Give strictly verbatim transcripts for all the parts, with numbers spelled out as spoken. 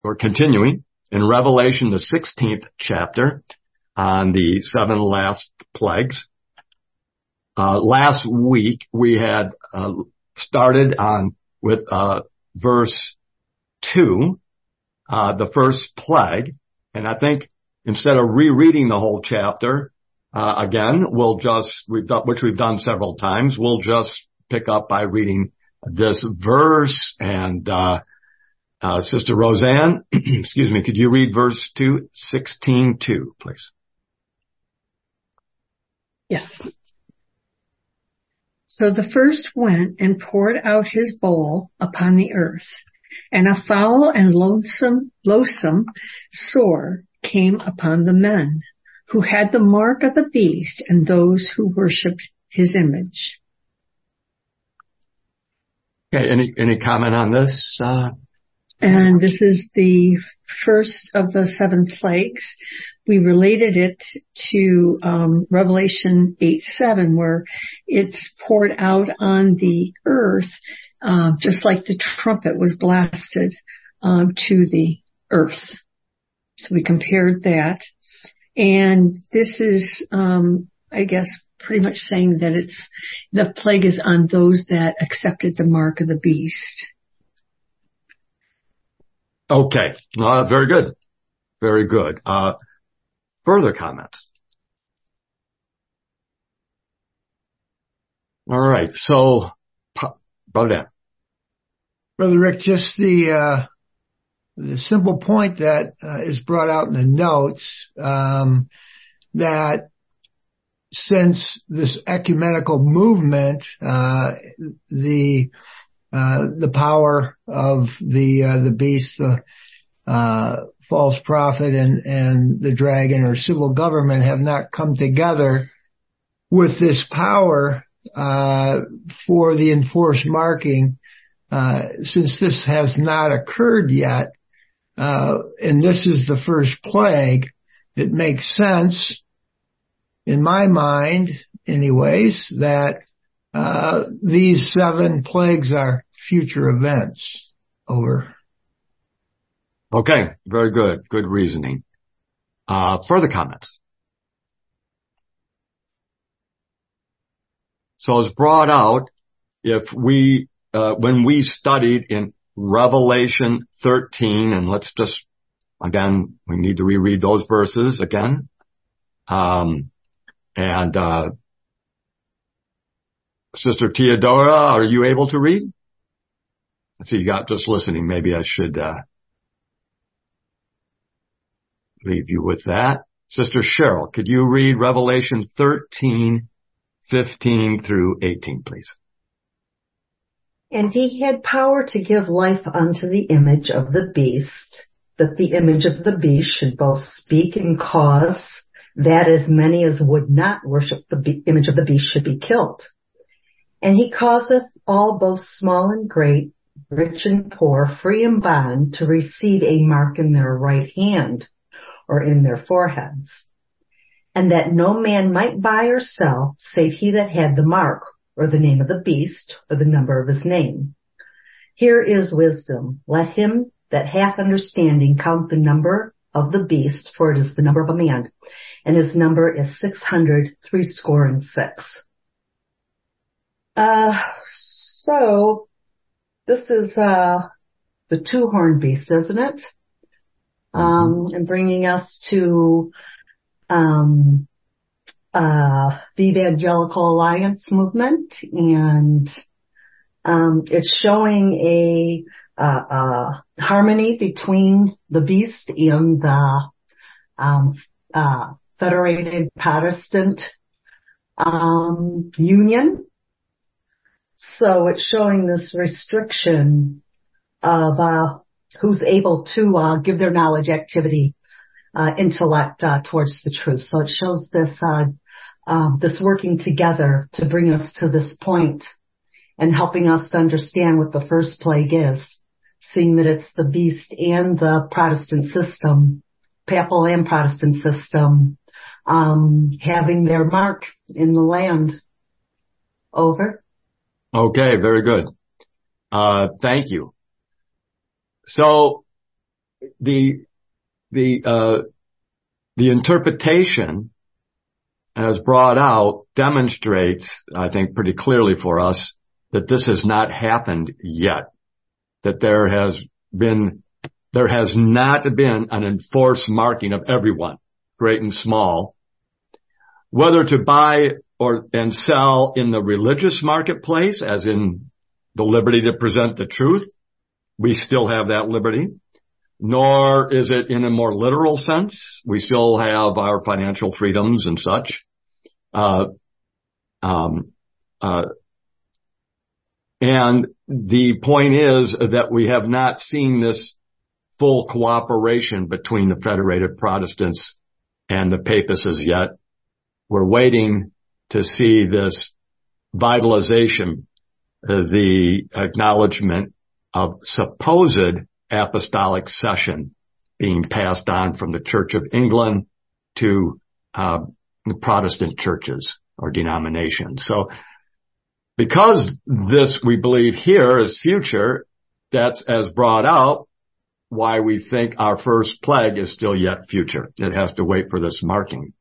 we're continuing in Revelation, the sixteenth chapter, on the seven last plagues. Uh, last week we had uh, started on with uh, verse two, uh, the first plague, and I think instead of rereading the whole chapter, uh, again, we'll just, we've done, which we've done several times, we'll just pick up by reading this verse. And, uh, uh, Sister Roseanne, excuse me, could you read verse two, sixteen two, please? Yes. So the first went and poured out his bowl upon the earth, and a foul and loathsome, loathsome sore came upon the men who had the mark of the beast and those who worshipped his image. Okay, any any comment on this? Uh, and this is the first of the seven plagues. We related it to um, Revelation eight seven, where it's poured out on the earth, uh, just like the trumpet was blasted um, to the earth. So we compared that. And this is, um, I guess, pretty much saying that it's, the plague is on those that accepted the mark of the beast. Okay. Uh, very good. Very good. Uh, further comments? All right. So, Brother Dan. Brother Rick, just the, uh, the simple point that uh, is brought out in the notes, um, that since this ecumenical movement, uh, the uh, the power of the uh, the beast, the uh, false prophet, and and the dragon or civil government have not come together with this power uh, for the enforced marking. Uh, since this has not occurred yet, uh, and this is the first plague, it makes sense, in my mind, anyways, that uh, these seven plagues are future events. Over. Okay, very good. Good reasoning. Uh, further comments? So it's brought out, if we, uh, when we studied in Revelation thirteen, and let's just, again, we need to reread those verses again. Um, and, uh, Sister Theodora, are you able to read? I see you got just listening. Maybe I should, uh, leave you with that. Sister Cheryl, could you read Revelation thirteen, fifteen through eighteen, please? And he had power to give life unto the image of the beast, that the image of the beast should both speak and cause that as many as would not worship the be- image of the beast should be killed. And he causeth all, both small and great, rich and poor, free and bond, to receive a mark in their right hand or in their foreheads, and that no man might buy or sell save he that had the mark, or the name of the beast, or the number of his name. Here is wisdom. Let him that hath understanding count the number of the beast, for it is the number of a man, and his number is six hundred threescore and six. Uh, so, this is, uh, the two-horned beast, isn't it? Um, and bringing us to, um, uh, the Evangelical Alliance movement, and, um, it's showing a, uh, uh, harmony between the beast and the, um, uh, Federated Protestant, um, Union. So it's showing this restriction of, uh, who's able to, uh, give their knowledge, activity, uh, intellect, uh, towards the truth. So it shows this, uh, um, this working together to bring us to this point and helping us to understand what the first plague is, seeing that it's the beast and the Protestant system, papal and Protestant system, um, having their mark in the land. Over. Okay, very good. Uh, thank you. So, the, the, uh, the interpretation as brought out demonstrates, I think, pretty clearly for us that this has not happened yet. That there has been, there has not been an enforced marking of everyone, great and small, whether to buy or, and sell in the religious marketplace, as in the liberty to present the truth. We still have that liberty. Nor is it in a more literal sense. We still have our financial freedoms and such. Uh, um, uh, and the point is that we have not seen this full cooperation between the Federated Protestants and the Papists yet. We're waiting to see this vitalization, uh, the acknowledgement of supposed apostolic session being passed on from the Church of England to uh, the Protestant churches or denominations. So because this, we believe here is future, that's as brought out why we think our first plague is still yet future. It has to wait for this marking.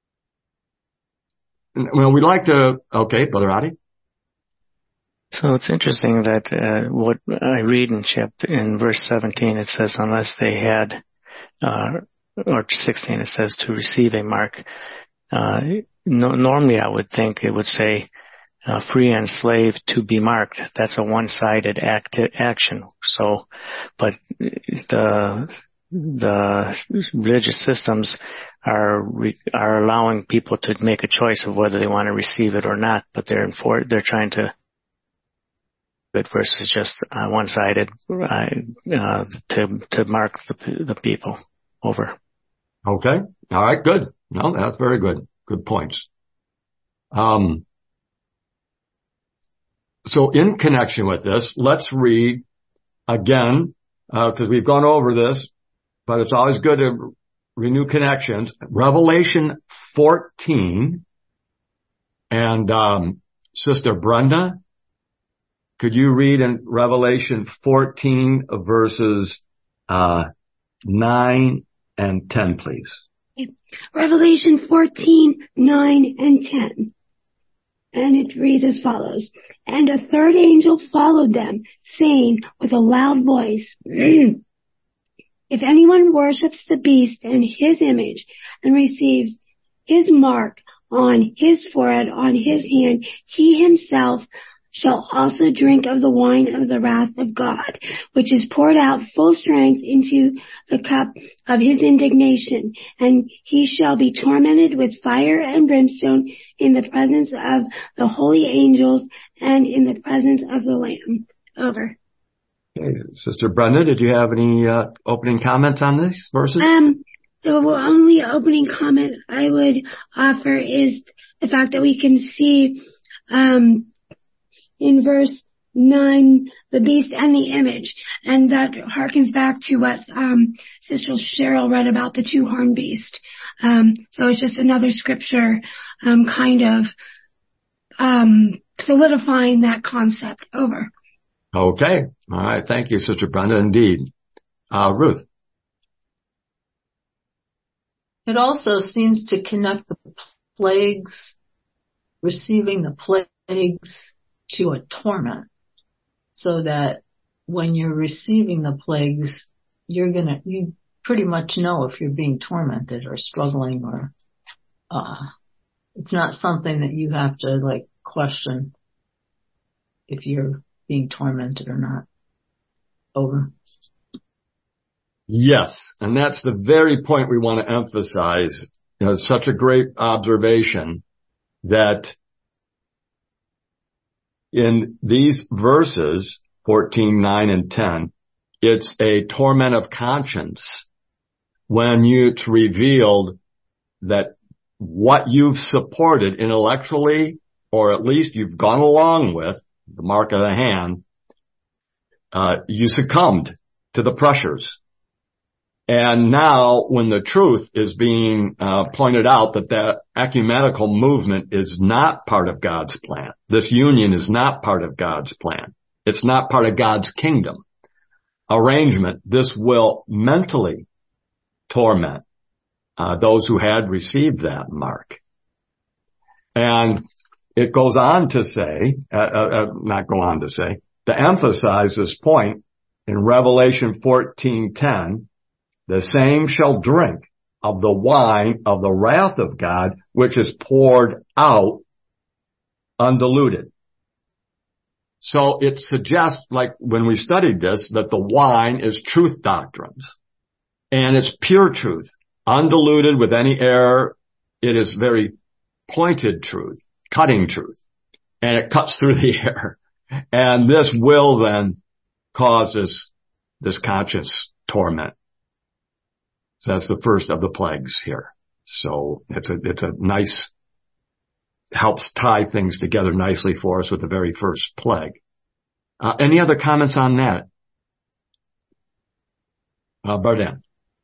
Well, we'd like to, okay, Brother Adi. So it's interesting that uh, what I read in chapter in verse seventeen, it says, unless they had, uh, or sixteen, it says to receive a mark. Uh, no, normally I would think it would say uh, free and slave to be marked. That's a one-sided act action. So, but the the religious systems are re, are allowing people to make a choice of whether they want to receive it or not. But they're infor- they're trying to it versus just uh, one-sided uh, uh, to to mark the the people over. Okay. All right. Good. No, that's very good. Good points. Um. So in connection with this, let's read again because uh, we've gone over this, but it's always good to renew connections. Revelation fourteen, and um, Sister Brenda. Could you read in Revelation fourteen verses uh, nine and ten, please? Revelation fourteen, nine and ten. And it reads as follows. And a third angel followed them, saying with a loud voice, if anyone worships the beast and his image and receives his mark on his forehead, on his hand, he himself shall also drink of the wine of the wrath of God, which is poured out full strength into the cup of his indignation, and he shall be tormented with fire and brimstone in the presence of the holy angels and in the presence of the Lamb. Over. Okay. Sister Brenda, did you have any uh, opening comments on these verses? Um, the only opening comment I would offer is the fact that we can see um in verse nine, the beast and the image. And that harkens back to what um Sister Cheryl read about the two-horned beast. Um so it's just another scripture um kind of um solidifying that concept. Over. Okay. All right. Thank you, Sister Brenda. Indeed. Uh, Ruth. It also seems to connect the plagues, receiving the plagues, to a torment, so that when you're receiving the plagues, you're gonna, you pretty much know if you're being tormented or struggling, or uh it's not something that you have to like question if you're being tormented or not. Over. Yes, and that's the very point we want to emphasize. You know, it's such a great observation that in these verses, fourteen, nine, and ten, it's a torment of conscience when it's revealed that what you've supported intellectually, or at least you've gone along with, the mark of the hand, uh, you succumbed to the pressures. And now when the truth is being uh, pointed out that that ecumenical movement is not part of God's plan. This union is not part of God's plan. It's not part of God's kingdom. arrangement, this will mentally torment uh, those who had received that mark. And it goes on to say, uh, uh, not go on to say, to emphasize this point in Revelation fourteen ten, the same shall drink of the wine of the wrath of God, which is poured out undiluted. So it suggests, like when we studied this, that the wine is truth doctrines. And it's pure truth, undiluted with any error. It is very pointed truth, cutting truth. And it cuts through the air. And this will then cause this, this conscience torment. So that's the first of the plagues here. So it's a, it's a nice, helps tie things together nicely for us with the very first plague. Uh, any other comments on that? Uh, Barden.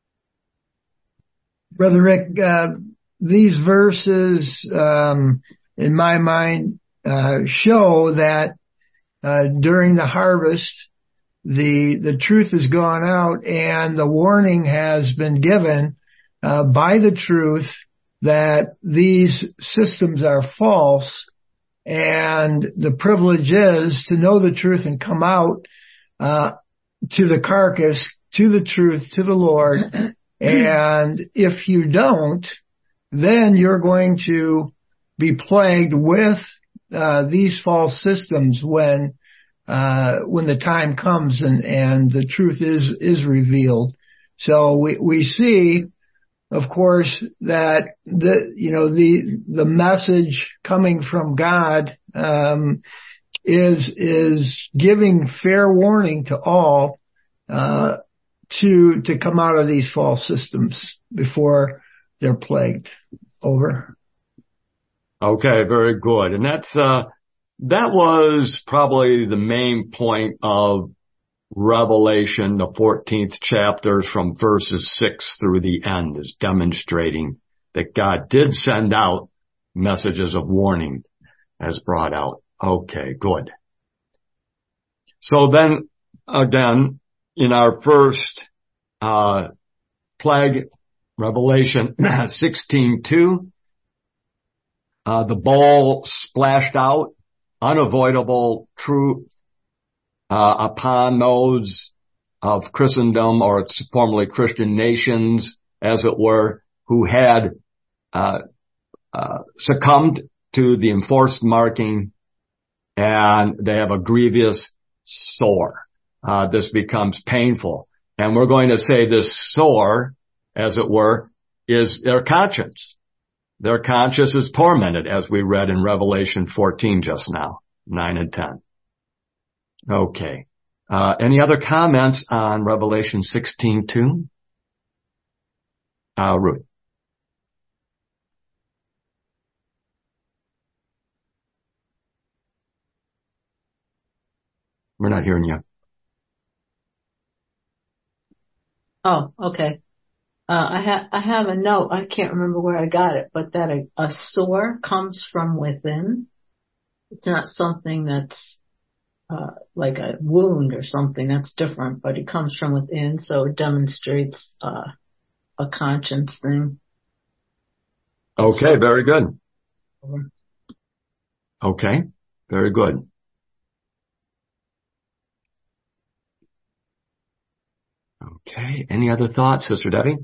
Brother Rick, uh, these verses, um, in my mind, uh, show that, uh, during the harvest, the, the truth has gone out and the warning has been given, uh, by the truth that these systems are false, and the privilege is to know the truth and come out, uh, to the carcass, to the truth, to the Lord. And if you don't, then you're going to be plagued with, uh, these false systems when, uh, when the time comes and, and the truth is, is revealed. So we, we see, of course, that the, you know, the, the message coming from God, um, is, is giving fair warning to all, uh, to, to come out of these false systems before they're plagued. Over. Okay, very good. And that's, uh, that was probably the main point of Revelation, the fourteenth chapter from verses six through the end, is demonstrating that God did send out messages of warning as brought out. Okay, good. So then again, in our first, uh, plague, Revelation sixteen two, uh, the bowl splashed out, unavoidable truth, uh, upon those of Christendom, or its formerly Christian nations, as it were, who had, uh, uh, succumbed to the enforced marking, and they have a grievous sore. Uh, this becomes painful. And we're going to say this sore, as it were, is their conscience. Their conscience is tormented, as we read in Revelation fourteen just now, nine and ten. Okay. Uh, any other comments on Revelation sixteen two? Uh, Ruth. We're not hearing you. Oh, okay. Uh, I have, I have a note. I can't remember where I got it, but that a, a sore comes from within. It's not something that's, uh, like a wound or something. That's different, but it comes from within. So it demonstrates, uh, a conscience thing. Okay. So, very good. Okay. Very good. Okay. Any other thoughts, Sister Debbie?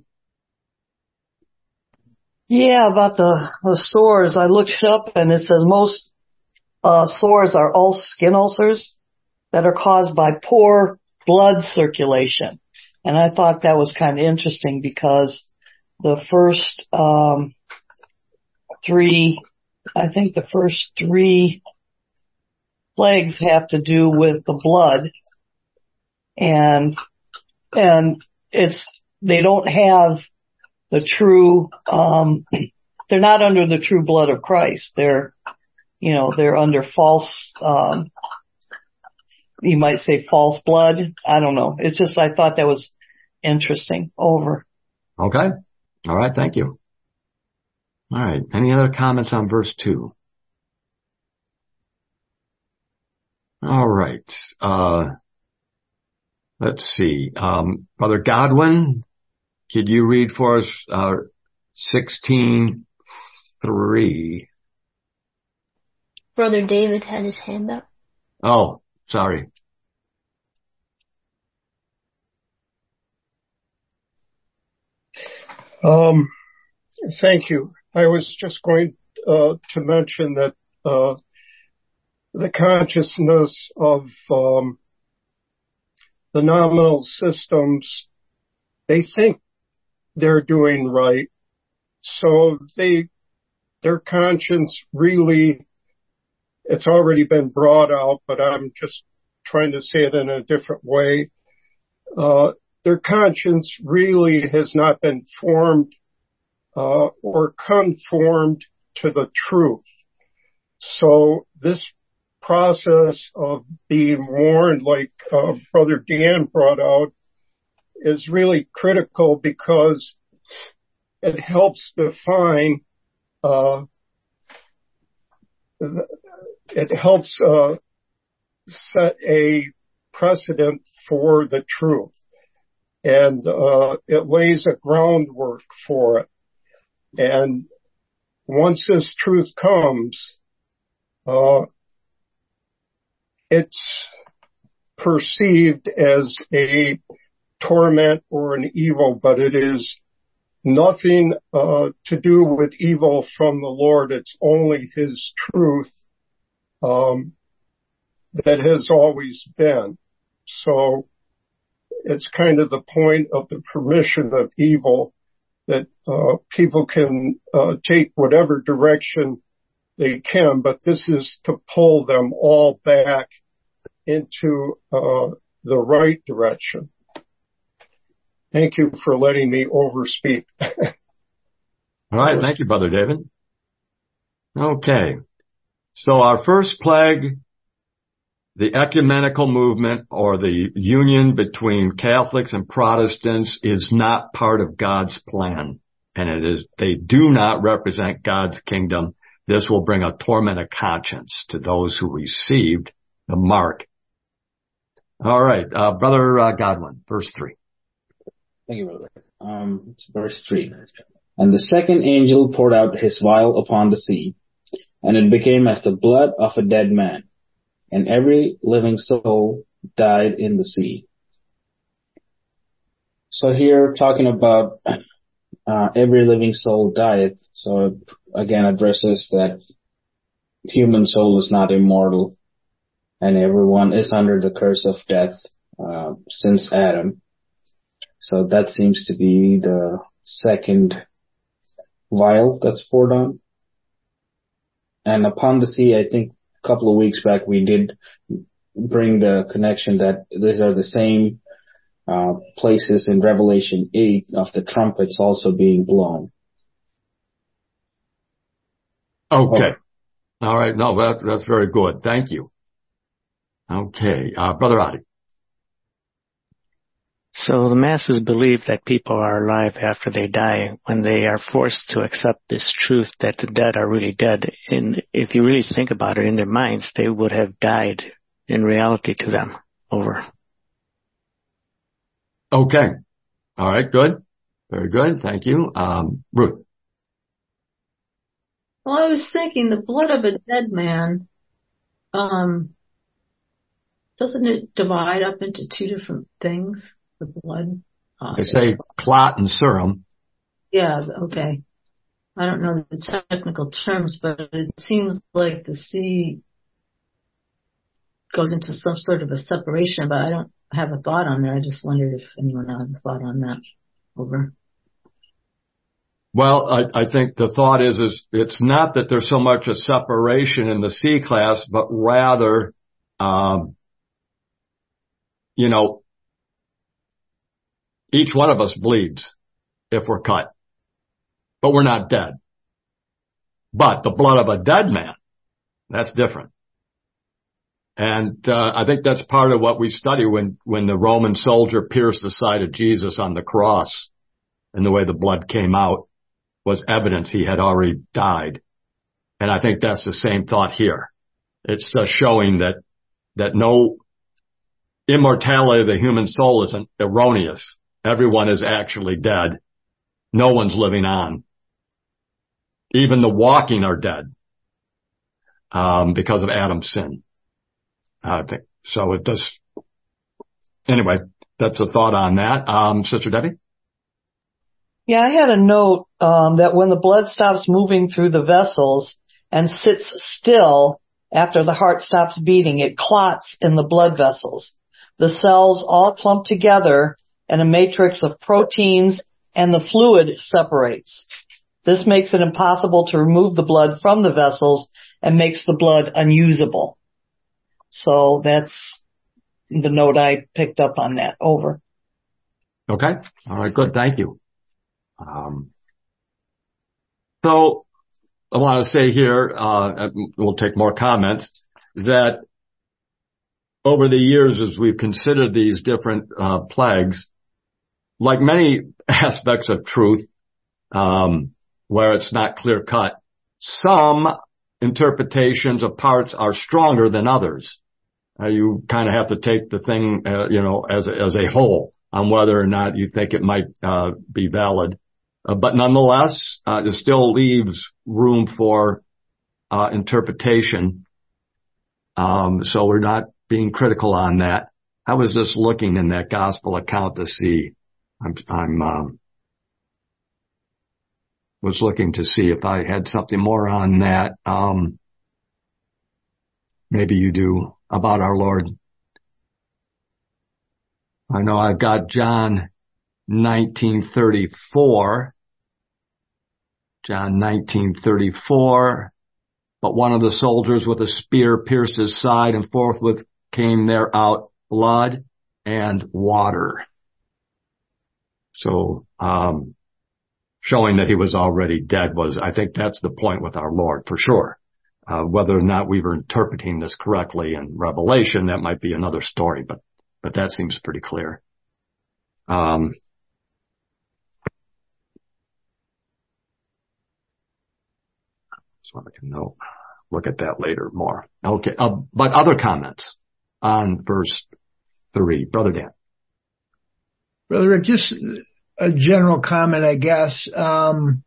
Yeah, about the, the sores. I looked it up and it says most uh, sores are all skin ulcers that are caused by poor blood circulation. And I thought that was kind of interesting because the first um, three, I think the first three plagues have to do with the blood. And, and it's, they don't have the true, um, they're not under the true blood of Christ. They're, you know, they're under false, um, you might say false blood. I don't know. It's just, I thought that was interesting. Over. Okay. All right. Thank you. All right. Any other comments on verse two? All right. Uh, let's see. Um, Brother Godwin, could you read for us uh, sixteen three? Brother David had his hand up. Oh, sorry. Um, thank you. I was just going uh, to mention that uh, the consciousness of um, the nominal systems, they think they're doing right, so they their conscience really, it's already been brought out, but I'm just trying to say it in a different way. Uh, their conscience really has not been formed uh, or conformed to the truth. So this process of being warned, like uh, Brother Dan brought out, is really critical because it helps define, uh, it helps uh, set a precedent for the truth. And uh, it lays a groundwork for it. And once this truth comes, uh, it's perceived as a torment or an evil, but it is nothing uh, to do with evil from the Lord. It's only His truth um, that has always been. So it's kind of the point of the permission of evil, that uh, people can uh, take whatever direction they can, but this is to pull them all back into uh, the right direction. Thank you for letting me overspeak. All right. Thank you, Brother David. Okay. So our first plague, the ecumenical movement or the union between Catholics and Protestants, is not part of God's plan. And it is, they do not represent God's kingdom. This will bring a torment of conscience to those who received the mark. All right. Uh, Brother uh, Godwin, verse three. Thank you, brother. Um, it's verse three. And the second angel poured out his vial upon the sea, and it became as the blood of a dead man, and every living soul died in the sea. So here, talking about uh, every living soul dieth, so it again addresses that human soul is not immortal, and everyone is under the curse of death uh, since Adam. So that seems to be the second vial that's poured on. And upon the sea, I think a couple of weeks back we did bring the connection that these are the same uh, places in Revelation eight of the trumpets also being blown. Okay. Oh. All right. No, that's, that's very good. Thank you. Okay. Uh, Brother Adi. So the masses believe that people are alive after they die when they are forced to accept this truth that the dead are really dead. And if you really think about it in their minds, they would have died in reality to them. Over. Okay. All right. Good. Very good. Thank you. Um, Ruth. Well, I was thinking the blood of a dead man, um, doesn't it divide up into two different things? The blood. Uh, they say clot and serum. Yeah, okay. I don't know the technical terms, but it seems like the sea goes into some sort of a separation, but I don't have a thought on there. I just wondered if anyone had a thought on that. Over. Well, I, I think the thought is, is it's not that there's so much a separation in the C class, but rather, um, you know, each one of us bleeds if we're cut, but we're not dead. But the blood of a dead man, that's different. And uh, I think that's part of what we study when, when the Roman soldier pierced the side of Jesus on the cross, and the way the blood came out was evidence he had already died. And I think that's the same thought here. It's just showing that, that no immortality of the human soul is erroneous. Everyone is actually dead. No one's living on. Even the walking are dead, um, because of Adam's sin. I think so. It does. Anyway, that's a thought on that. Um, Sister Debbie? Yeah, I had a note um, that when the blood stops moving through the vessels and sits still after the heart stops beating, it clots in the blood vessels. The cells all clump together and a matrix of proteins and the fluid separates. This makes it impossible to remove the blood from the vessels and makes the blood unusable. So that's the note I picked up on that. Over. Okay. All right. Good. Thank you. Um, so I want to say here, uh, we'll take more comments, that over the years as we've considered these different uh, plagues, like many aspects of truth, um, where it's not clear cut, some interpretations of parts are stronger than others. Uh, you kind of have to take the thing, uh, you know, as a, as a whole on whether or not you think it might uh, be valid. Uh, but nonetheless, uh, it still leaves room for uh, interpretation. Um, so we're not being critical on that. I was just looking in that gospel account to see. I'm, I'm um, was looking to see if I had something more on that. Um, maybe you do, about our Lord. I know I've got John nineteen thirty-four. John nineteen thirty-four. But one of the soldiers with a spear pierced his side, and forthwith came there out blood and water. So, um, showing that he was already dead was, I think that's the point with our Lord, for sure. Uh, whether or not we were interpreting this correctly in Revelation, that might be another story, but, but that seems pretty clear. Um, so I can know, look at that later more. Okay. Uh, but other comments on verse three, Brother Dan. Brother Rick, just a general comment, I guess. Um,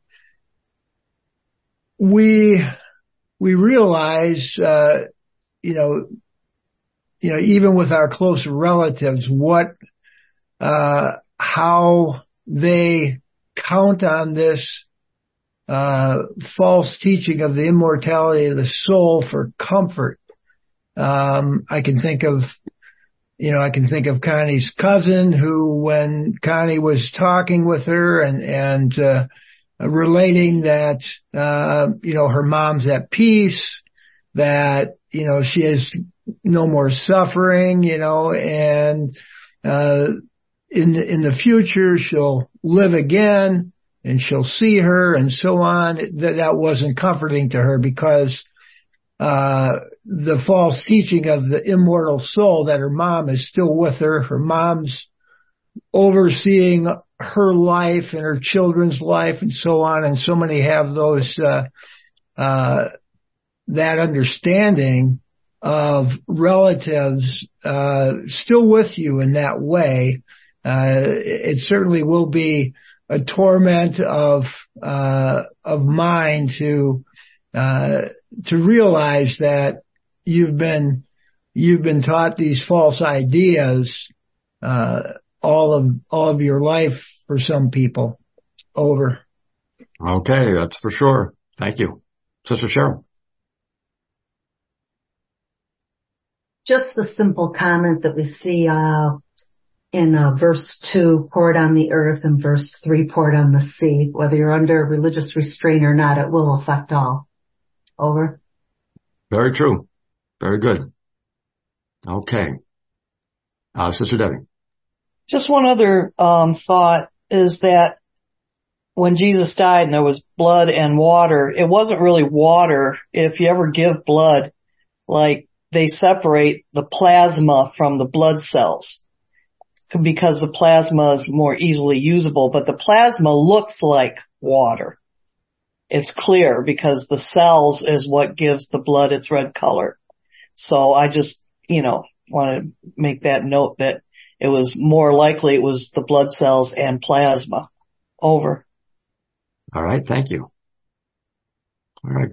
we, we realize, uh, you know, you know, even with our close relatives, what, uh, how they count on this, uh, false teaching of the immortality of the soul for comfort. Um, I can think of, you know, I can think of Connie's cousin who, when Connie was talking with her and, and, uh, relating that, uh, you know, her mom's at peace, that, you know, she has no more suffering, you know, and, uh, in, in the future she'll live again and she'll see her and so on. That, that wasn't comforting to her because, uh, the false teaching of the immortal soul, that her mom is still with her, her mom's overseeing her life and her children's life and so on. And so many have those, uh, uh, that understanding of relatives, uh, still with you in that way. Uh, it certainly will be a torment of, uh, of mind to, uh, to realize that you've been, you've been taught these false ideas, uh, all of, all of your life for some people. Over. Okay. That's for sure. Thank you. Sister Cheryl. Just the simple comment that we see, uh, in uh, verse two, poured on the earth, and verse three, poured on the sea. Whether you're under religious restraint or not, it will affect all. Over. Very true. Very good. Okay. Uh, Sister Debbie. Just one other um, thought is that when Jesus died and there was blood and water, it wasn't really water. If you ever give blood, like they separate the plasma from the blood cells because the plasma is more easily usable, but the plasma looks like water. It's clear because the cells is what gives the blood its red color. So I just, you know, want to make that note that it was more likely it was the blood cells and plasma. Over. All right. Thank you. All right.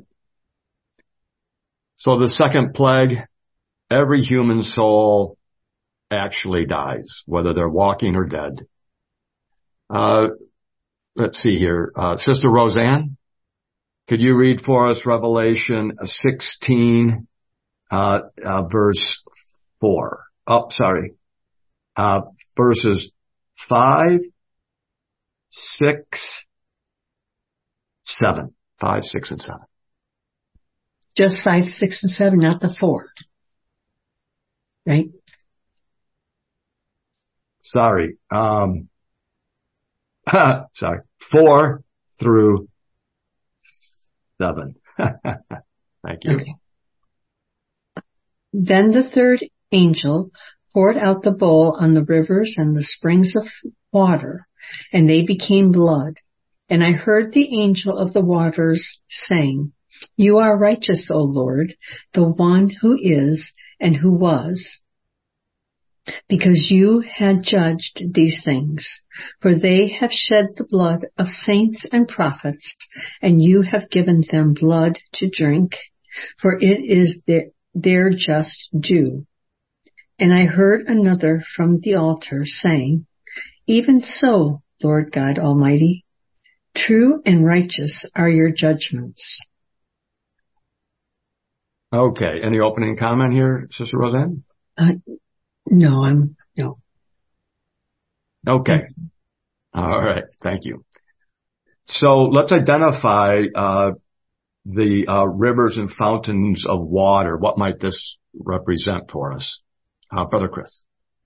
So the second plague, every human soul actually dies, whether they're walking or dead. Uh, let's see here. Uh, Sister Roseanne, could you read for us Revelation sixteen, uh, uh, verse four? Oh, sorry. Uh, verses five, six, seven. Five, six, and seven. Just five, six, and seven, not the four. Right? Sorry. Um, sorry. Four through seven. Thank you. Okay. Then the third angel poured out the bowl on the rivers and the springs of water, and they became blood. And I heard the angel of the waters saying, "You are righteous, O Lord, the one who is and who was, because you had judged these things. For they have shed the blood of saints and prophets, and you have given them blood to drink, for it is their, their just due." And I heard another from the altar saying, "Even so, Lord God Almighty, true and righteous are your judgments." Okay. Any opening comment here, Sister Roseanne? Uh, no, I'm, no. Okay. All right. Thank you. So let's identify, uh, the, uh, rivers and fountains of water. What might this represent for us? Uh, Brother Chris.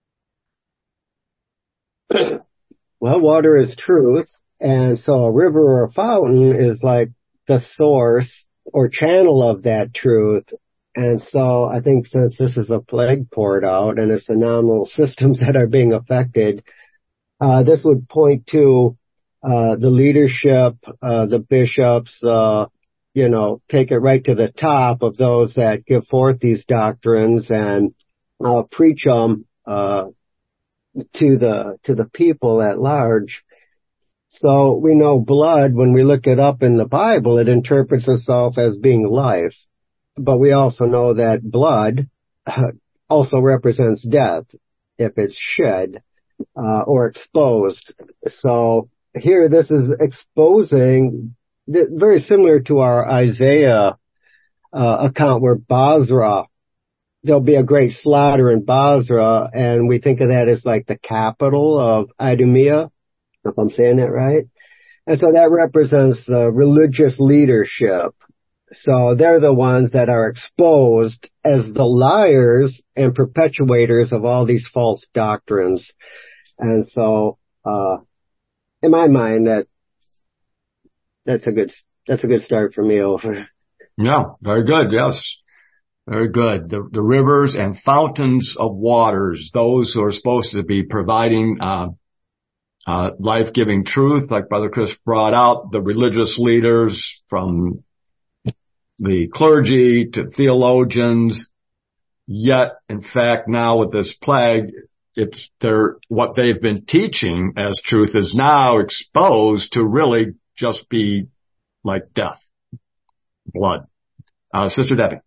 Well, water is truth. And so a river or a fountain is like the source or channel of that truth. And so I think since this is a plague poured out and it's the nominal systems that are being affected, uh, this would point to, uh, the leadership, uh, the bishops, uh, you know, take it right to the top of those that give forth these doctrines and, uh, preach them, uh, to the, to the people at large. So we know blood, when we look it up in the Bible, it interprets itself as being life. But we also know that blood uh, also represents death if it's shed uh, or exposed. So here this is exposing, very similar to our Isaiah uh, account where Basra, there'll be a great slaughter in Basra, and we think of that as like the capital of Idumea, if I'm saying that right. And so that represents the religious leadership. So they're the ones that are exposed as the liars and perpetuators of all these false doctrines. And so, uh, in my mind, that, that's a good, that's a good start for me over. No, very good. Yes. Very good. The, the rivers and fountains of waters, those who are supposed to be providing, uh, Uh, life-giving truth, like Brother Chris brought out, the religious leaders from the clergy to theologians. Yet, in fact, now with this plague, it's their, what they've been teaching as truth is now exposed to really just be like death, blood. Uh, Sister Debbie.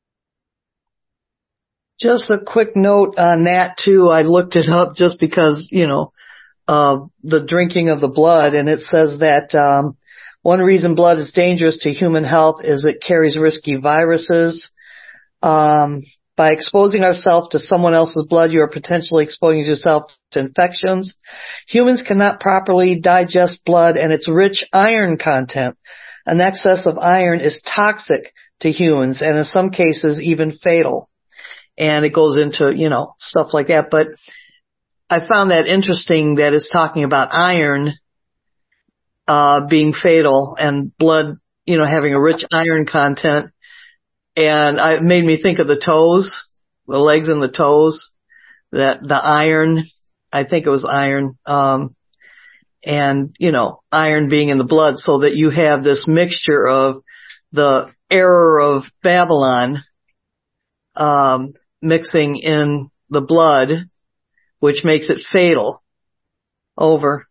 Just a quick note on that too. I looked it up just because, you know, Uh, the drinking of the blood, and it says that um, one reason blood is dangerous to human health is it carries risky viruses. Um, by exposing ourselves to someone else's blood, you are potentially exposing yourself to infections. Humans cannot properly digest blood and its rich iron content. An excess of iron is toxic to humans and in some cases even fatal. And it goes into, you know, stuff like that. But I found that interesting that it's talking about iron uh being fatal and blood, you know, having a rich iron content. And I, it made me think of the toes, the legs and the toes, that the iron, I think it was iron, um, and, you know, iron being in the blood, so that you have this mixture of the error of Babylon um mixing in the blood, which makes it fatal. Over.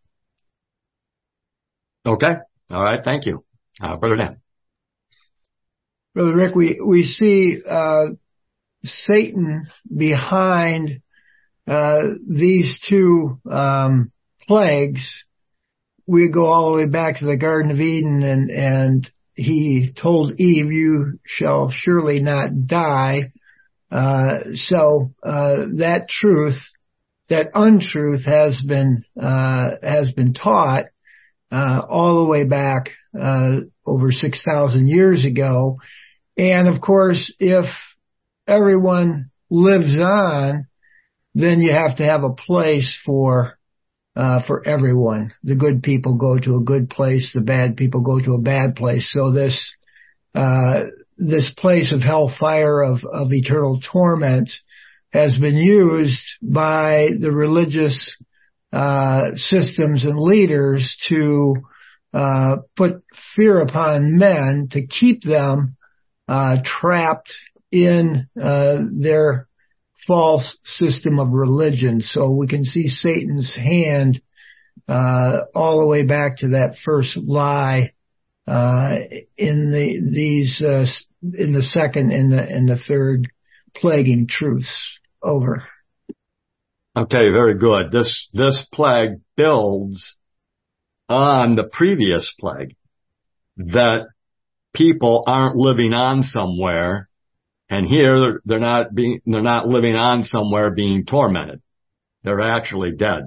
Okay. All right. Thank you. Uh, Brother Dan. Brother Rick, we, we see, uh, Satan behind, uh, these two, um, plagues. We go all the way back to the Garden of Eden, and, and he told Eve, you shall surely not die. Uh, so, uh, that truth, that untruth has been, uh, has been taught, uh, all the way back, uh, over six thousand years ago. And of course, if everyone lives on, then you have to have a place for, uh, for everyone. The good people go to a good place. The bad people go to a bad place. So this, uh, this place of hellfire, of, of eternal torment, has been used by the religious uh systems and leaders to uh put fear upon men, to keep them uh trapped in uh their false system of religion. So we can see Satan's hand uh all the way back to that first lie uh in the these uh in the second and the and the third plaguing truths. Over. Okay, very good. This, this plague builds on the previous plague, that people aren't living on somewhere, and here they're, they're not being, they're not living on somewhere being tormented. They're actually dead.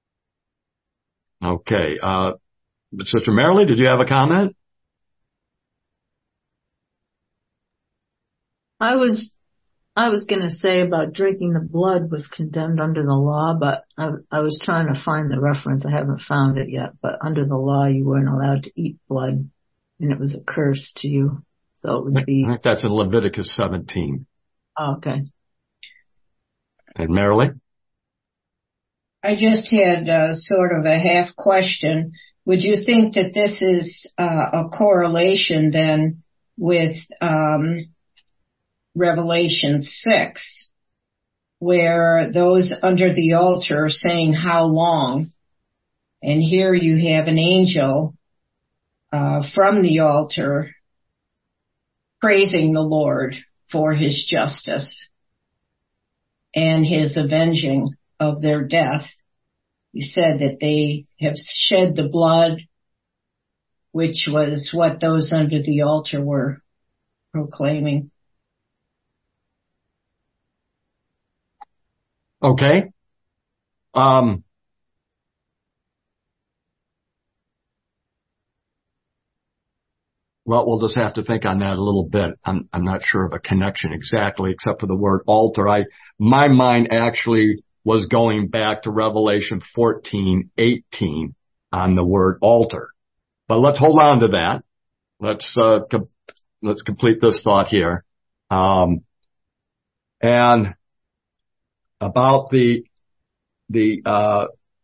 Okay, uh, Sister Marilee, did you have a comment? I was I was going to say about drinking the blood was condemned under the law, but I, I was trying to find the reference. I haven't found it yet, but under the law, you weren't allowed to eat blood, and it was a curse to you. So it would be... I think that's in Leviticus seventeen. Oh, okay. And Marilee? I just had uh, sort of a half question. Would you think that this is uh, a correlation then with... Um, Revelation six, where those under the altar are saying how long, and here you have an angel uh, from the altar praising the Lord for his justice and his avenging of their death. He said that they have shed the blood, which was what those under the altar were proclaiming. Okay. Um, well, we'll just have to think on that a little bit. I'm, I'm not sure of a connection exactly, except for the word altar. I, my mind actually was going back to Revelation fourteen eighteen on the word altar. But let's hold on to that. Let's, uh, com- let's complete this thought here. Um, and about the, the, uh,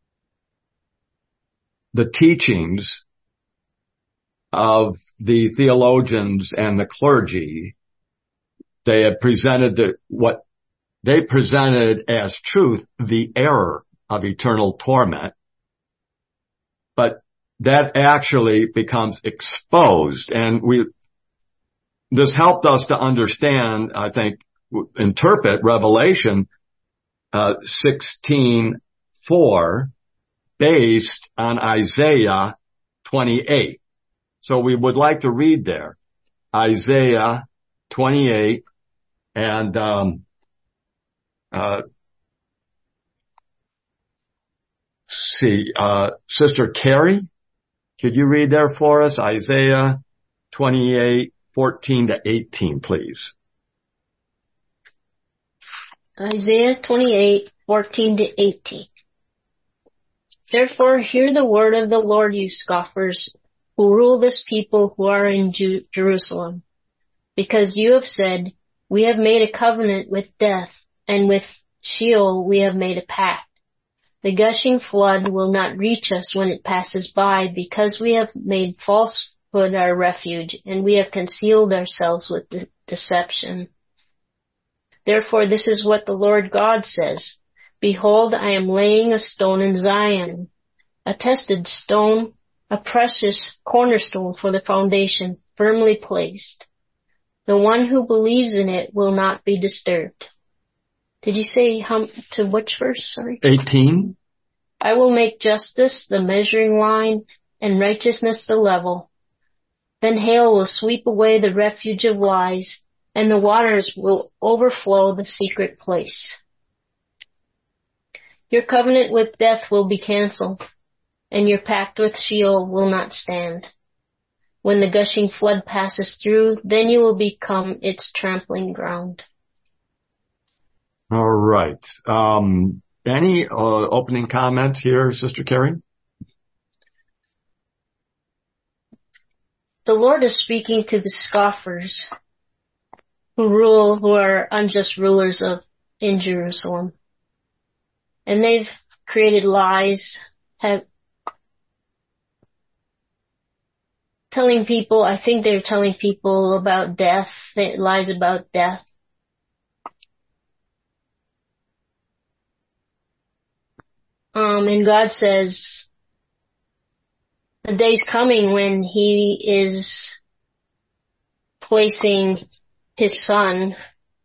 the teachings of the theologians and the clergy. They had presented the, what they presented as truth, the error of eternal torment. But that actually becomes exposed, and we, this helped us to understand, I think, interpret Revelation Uh, sixteen four based on Isaiah twenty-eight. So we would like to read there. Isaiah twenty-eight and, um, uh, see, uh, Sister Carrie, could you read there for us? Isaiah twenty-eight, fourteen to eighteen, please. Isaiah twenty-eight, fourteen to eighteen. Therefore hear the word of the Lord, you scoffers, who rule this people who are in Ju- Jerusalem. Because you have said, we have made a covenant with death, and with Sheol we have made a pact. The gushing flood will not reach us when it passes by, because we have made falsehood our refuge, and we have concealed ourselves with de- deception. Therefore, this is what the Lord God says. Behold, I am laying a stone in Zion, a tested stone, a precious cornerstone for the foundation, firmly placed. The one who believes in it will not be disturbed. Did you say how, to which verse? Sorry. eighteen. I will make justice the measuring line and righteousness the level. Then hail will sweep away the refuge of lies, and the waters will overflow the secret place. Your covenant with death will be canceled, and your pact with Sheol will not stand. When the gushing flood passes through, then you will become its trampling ground. All right. Um, any uh, opening comments here, Sister Carrie? The Lord is speaking to the scoffers who rule, who are unjust rulers of in Jerusalem. And they've created lies, have telling people, I think they're telling people about death, lies about death. Um, and God says, the day's coming when He is placing His Son,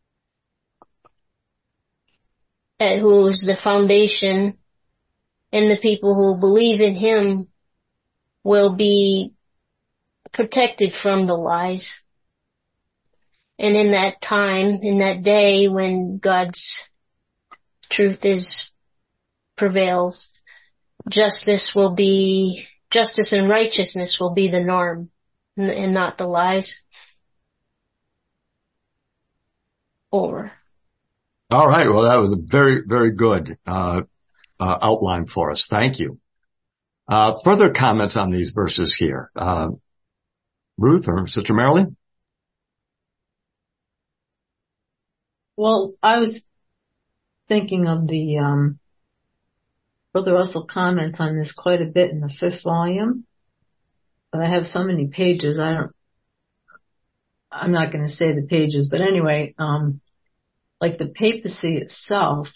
uh, who is the foundation, and the people who believe in Him will be protected from the lies. And in that time, in that day when God's truth is prevails, justice will be, justice and righteousness will be the norm and not the lies. Over. All right. Well, that was a very, very good uh, uh, outline for us. Thank you. Uh, further comments on these verses here. Uh, Ruth or Sister Marilyn? Well, I was thinking of the, um, Brother Russell comments on this quite a bit in the fifth volume, but I have so many pages, I don't, I'm not going to say the pages, but anyway, um, like the papacy itself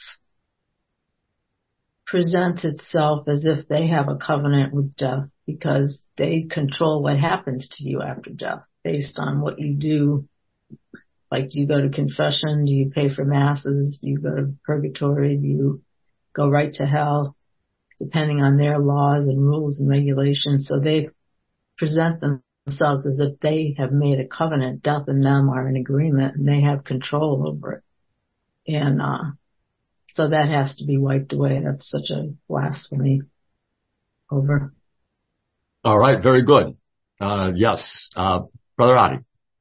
presents itself as if they have a covenant with death because they control what happens to you after death based on what you do. Like, do you go to confession? Do you pay for masses? Do you go to purgatory? Do you go right to hell? Depending on their laws and rules and regulations. So they present themselves as if they have made a covenant. Death and them are in agreement and they have control over it. And, uh, so that has to be wiped away. That's such a blasphemy. Over. All right. Very good. Uh, yes. Uh, Brother Adi.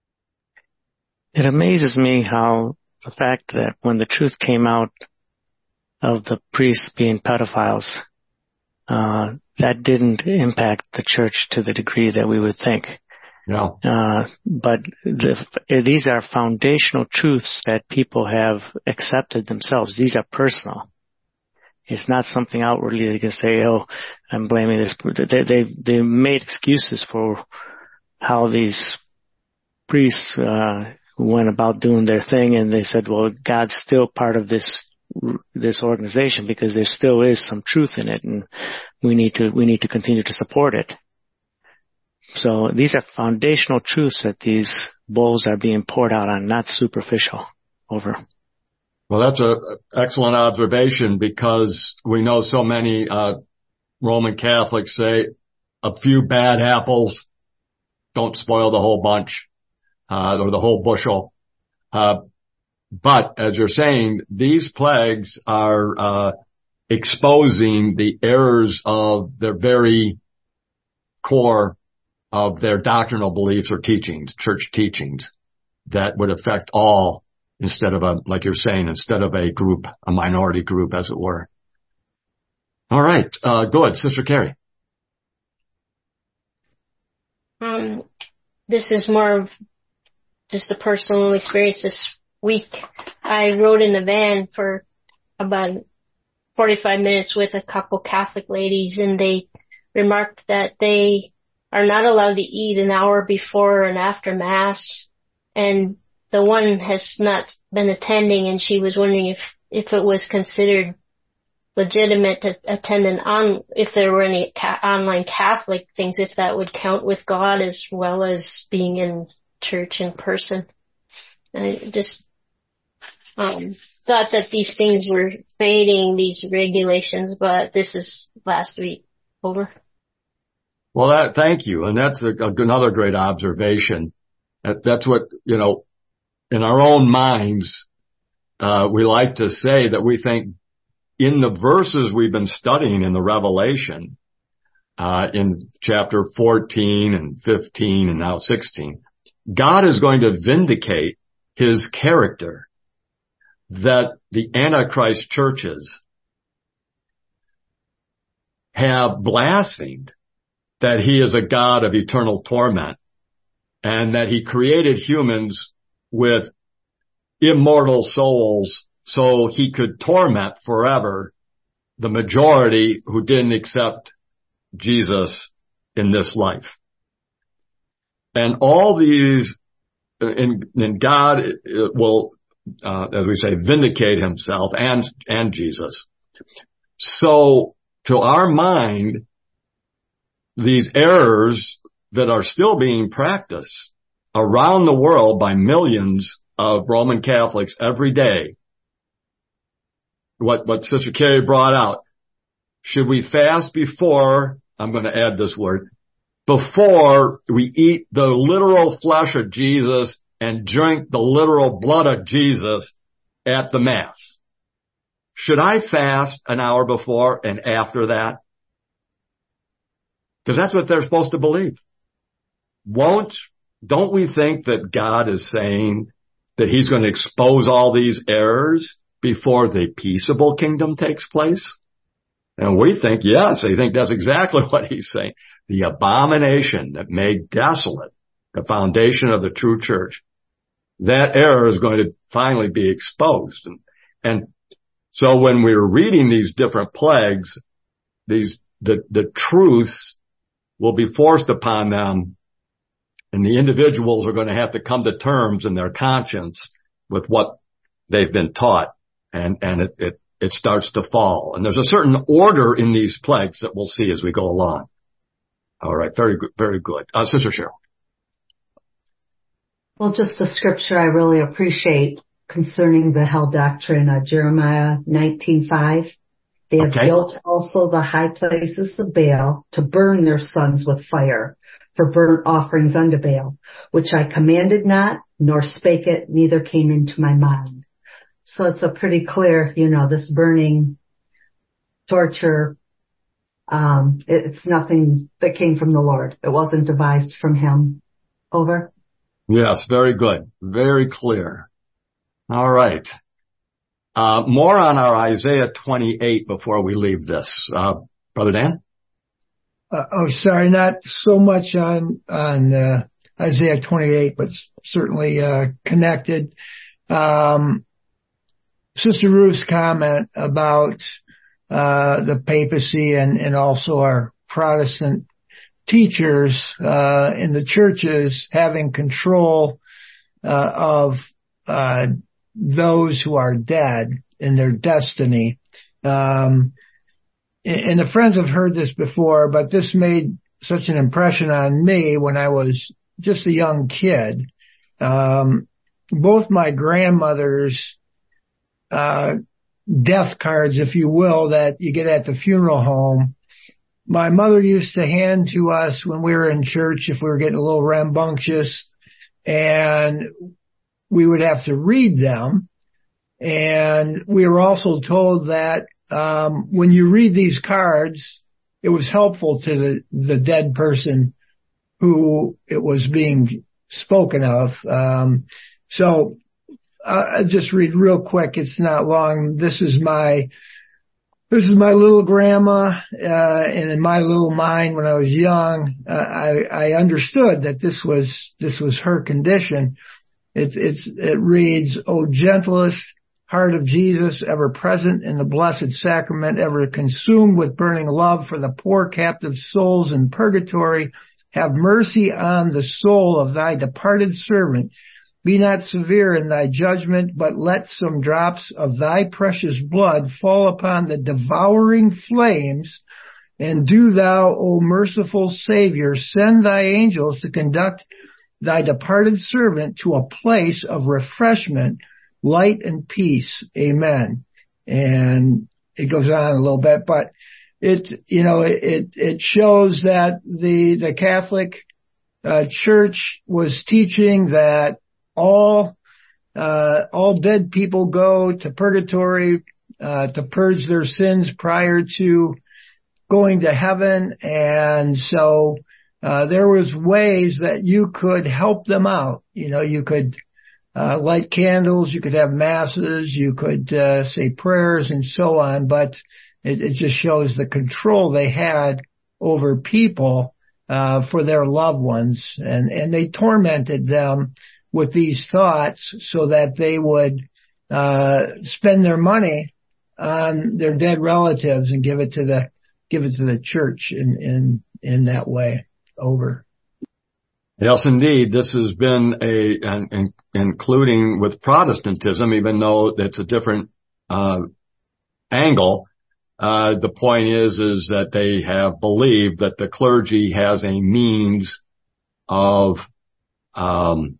It amazes me how the fact that when the truth came out of the priests being pedophiles, uh, that didn't impact the church to the degree that we would think. No. Uh, but the, these are foundational truths that people have accepted themselves. These are personal. It's not something outwardly they can say, oh, I'm blaming this. They, they, they made excuses for how these priests, uh, went about doing their thing, and they said, well, God's still part of this this organization because there still is some truth in it, and we need to we need to continue to support it. So these are foundational truths that these bowls are being poured out on, not superficial. Over. Well, that's an excellent observation because we know so many uh Roman Catholics say a few bad apples don't spoil the whole bunch. Uh, or the whole bushel. Uh, but as you're saying, these plagues are, uh, exposing the errors of their very core of their doctrinal beliefs or teachings, church teachings that would affect all instead of a, like you're saying, instead of a group, a minority group, as it were. All right. Uh, good. Sister Carrie. Um, this is more of just a personal experience this week. I rode in a van for about forty-five minutes with a couple Catholic ladies, and they remarked that they are not allowed to eat an hour before and after Mass, and the one has not been attending, and she was wondering if, if it was considered legitimate to attend an on, if there were any ca- online Catholic things, if that would count with God as well as being in church in person. I just um, thought that these things were fading, these regulations, but this is last week. Over. Well, that, thank you. And that's a, a, another great observation. That, that's what, you know, in our own minds, uh, we like to say that we think in the verses we've been studying in the Revelation, uh, in chapter fourteen and fifteen and now sixteen, God is going to vindicate his character, that the Antichrist churches have blasphemed, that he is a God of eternal torment, and that he created humans with immortal souls so he could torment forever the majority who didn't accept Jesus in this life. And all these, and, and God will, uh, as we say, vindicate himself and, and Jesus. So, to our mind, these errors that are still being practiced around the world by millions of Roman Catholics every day, what, what Sister Carrie brought out, should we fast before, I'm going to add this word, before we eat the literal flesh of Jesus and drink the literal blood of Jesus at the Mass? Should I fast an hour before and after that? Because that's what they're supposed to believe. Won't, don't we think that God is saying that he's going to expose all these errors before the peaceable kingdom takes place? And we think, yes, I think that's exactly what he's saying. The abomination that made desolate the foundation of the true church, that error is going to finally be exposed. And, and so when we're reading these different plagues, these, the, the truths will be forced upon them, and the individuals are going to have to come to terms in their conscience with what they've been taught, and, and it, it, it starts to fall. And there's a certain order in these plagues that we'll see as we go along. All right. Very good. Very good. Uh, Sister Cheryl. Well, just the scripture I really appreciate concerning the hell doctrine, uh, Jeremiah nineteen five. They have okay. built also the high places of Baal to burn their sons with fire for burnt offerings unto Baal, which I commanded not, nor spake it, neither came into my mind. So it's a pretty clear, you know, this burning, torture, um, it's nothing that came from the Lord. It wasn't devised from him. Over. Yes, very good. Very clear. All right. Uh, more on our Isaiah twenty-eight before we leave this. Uh, Brother Dan? Uh, oh, sorry, not so much on, on, uh, Isaiah twenty-eight, but certainly, uh, connected. Um, Sister Ruth's comment about, uh, the papacy and, and also our Protestant teachers, uh, in the churches having control, uh, of, uh, those who are dead in their destiny. Um, and the friends have heard this before, but this made such an impression on me when I was just a young kid. Um, both my grandmothers, uh, death cards, if you will, that you get at the funeral home, my mother used to hand to us when we were in church if we were getting a little rambunctious, and we would have to read them. And we were also told that um when you read these cards, it was helpful to the, the dead person who it was being spoken of. Um so I'll just read real quick. It's not long. This is my This is my little grandma, uh, and in my little mind when I was young, uh, I, I understood that this was, this was her condition. It's, it's, it reads, O gentlest heart of Jesus, ever present in the blessed sacrament, ever consumed with burning love for the poor captive souls in purgatory, have mercy on the soul of thy departed servant, be not severe in thy judgment, but let some drops of thy precious blood fall upon the devouring flames. And do thou, O merciful Savior, send thy angels to conduct thy departed servant to a place of refreshment, light, and peace. Amen. And it goes on a little bit, but it, you know, it, it shows that the, the Catholic uh, Church was teaching that all, uh, all dead people go to purgatory, uh, to purge their sins prior to going to heaven. And so, uh, there was ways that you could help them out. You know, you could, uh, light candles, you could have masses, you could, uh, say prayers and so on, but it, it just shows the control they had over people, uh, for their loved ones. And, and they tormented them with these thoughts so that they would, uh, spend their money on their dead relatives and give it to the, give it to the church in, in, in that way. Over. Yes, indeed. This has been a, an, an, including with Protestantism, even though it's a different, uh, angle. Uh, the point is, is that they have believed that the clergy has a means of, um,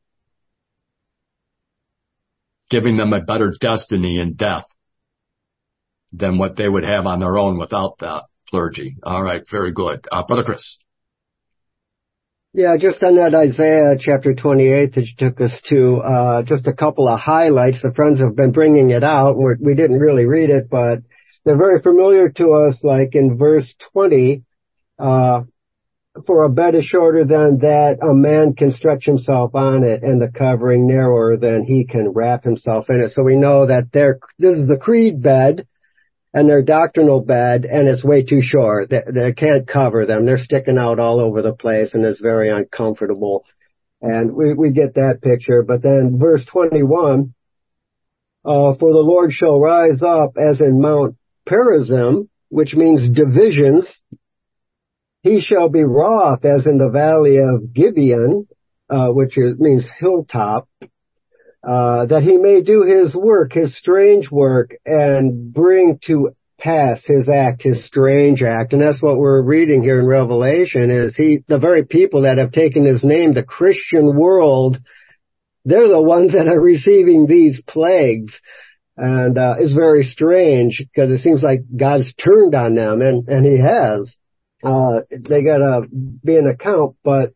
giving them a better destiny in death than what they would have on their own without that clergy. All right. Very good. Uh, Brother Chris. Yeah, just on that Isaiah chapter twenty-eight that you took us to, uh, just a couple of highlights. The friends have been bringing it out. We're, we didn't really read it, but they're very familiar to us, like in verse twenty, uh, for a bed is shorter than that a man can stretch himself on it, and the covering narrower than he can wrap himself in it. So we know that they're, this is the creed bed and their doctrinal bed, and it's way too short. They, they can't cover them. They're sticking out all over the place, and it's very uncomfortable. And we, we get that picture. But then verse twenty-one, uh, for the Lord shall rise up as in Mount Perazim, which means divisions. He shall be wroth as in the valley of Gibeon, uh, which is, means hilltop. Uh, that he may do his work, his strange work, and bring to pass his act, his strange act. And that's what we're reading here in Revelation, is he, the very people that have taken his name, the Christian world, they're the ones that are receiving these plagues. And, uh, it's very strange because it seems like God's turned on them, and, and he has. Uh, they gotta be an account, but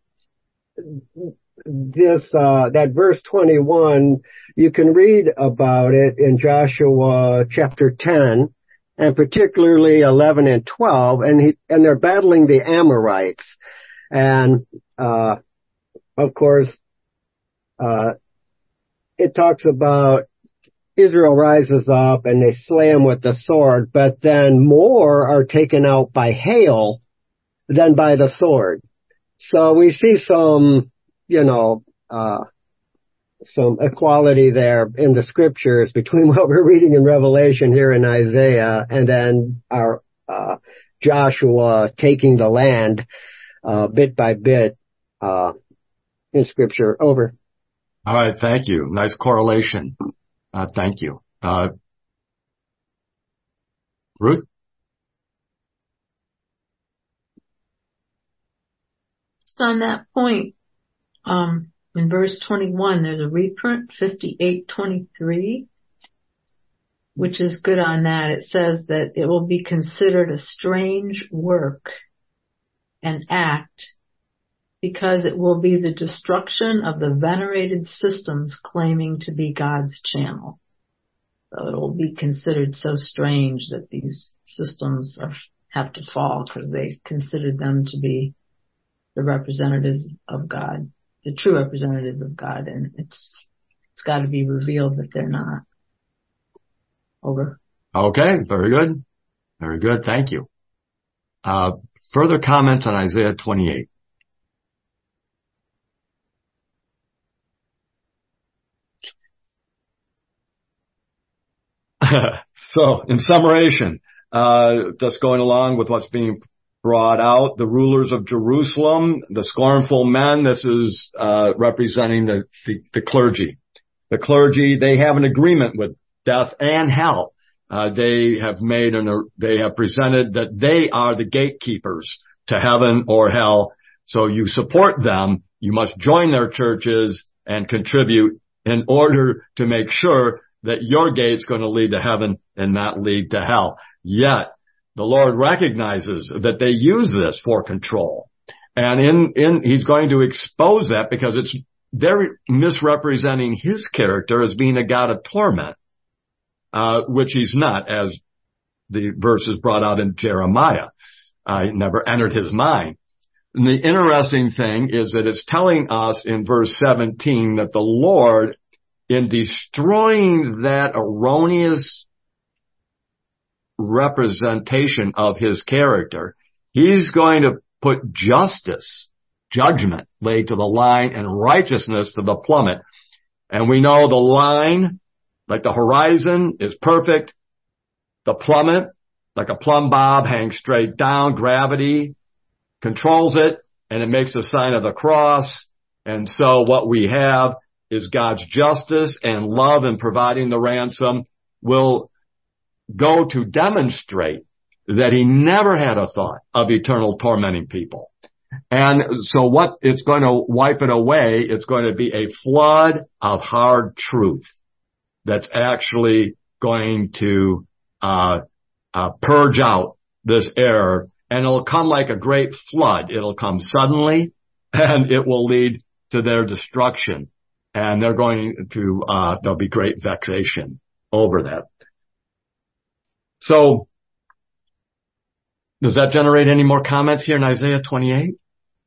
this, uh, that verse twenty-one, you can read about it in Joshua chapter ten, and particularly eleven and twelve, and he, and they're battling the Amorites. And, uh, of course, uh, it talks about Israel rises up and they slay him with the sword, but then more are taken out by hail than by the sword. So we see some, you know, uh, some equality there in the scriptures between what we're reading in Revelation here in Isaiah and then our, uh, Joshua taking the land, uh, bit by bit, uh, in scripture. Over. All right. Thank you. Nice correlation. Uh, thank you. Uh, Ruth? Just on that point, um, in verse twenty-one, there's a reprint, fifty-eight twenty-three, which is good on that. It says that it will be considered a strange work and act because it will be the destruction of the venerated systems claiming to be God's channel. So it will be considered so strange that these systems are, have to fall because they considered them to be the representatives of God, the true representative of God, and it's it's got to be revealed that they're not. Over. Okay, very good. Very good, thank you. Uh, further comments on Isaiah twenty-eight? So, in summation, uh, just going along with what's being brought out the rulers of Jerusalem, the scornful men. This is uh, representing the, the, the clergy. The clergy, they have an agreement with death and hell. Uh, they have made an, they have presented that they are the gatekeepers to heaven or hell. So you support them. You must join their churches and contribute in order to make sure that your gate's going to lead to heaven and not lead to hell. Yet, the Lord recognizes that they use this for control. And in, in, he's going to expose that because it's, they're misrepresenting his character as being a God of torment, uh, which he's not, as the verse is brought out in Jeremiah. Uh, it never entered his mind. And the interesting thing is that it's telling us in verse seventeen that the Lord, in destroying that erroneous representation of his character, he's going to put justice, judgment laid to the line, and righteousness to the plummet. And we know the line, like the horizon, is perfect. The plummet, like a plumb bob, hangs straight down. Gravity controls it, and it makes the sign of the cross. And so what we have is God's justice and love in providing the ransom will go to demonstrate that he never had a thought of eternal tormenting people. And so what it's going to wipe it away, it's going to be a flood of hard truth that's actually going to uh, uh purge out this error, and it'll come like a great flood. It'll come suddenly, and it will lead to their destruction. And they're going to, uh, there'll be great vexation over that. So, does that generate any more comments here in Isaiah twenty-eight?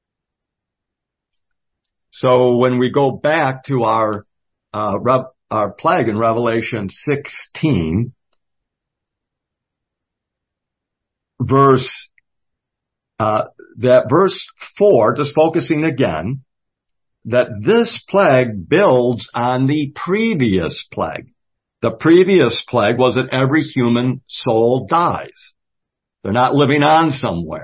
So when we go back to our, uh, Rev, our plague in Revelation sixteen, verse, uh, that verse four, just focusing again, that this plague builds on the previous plague. The previous plague was that every human soul dies. They're not living on somewhere.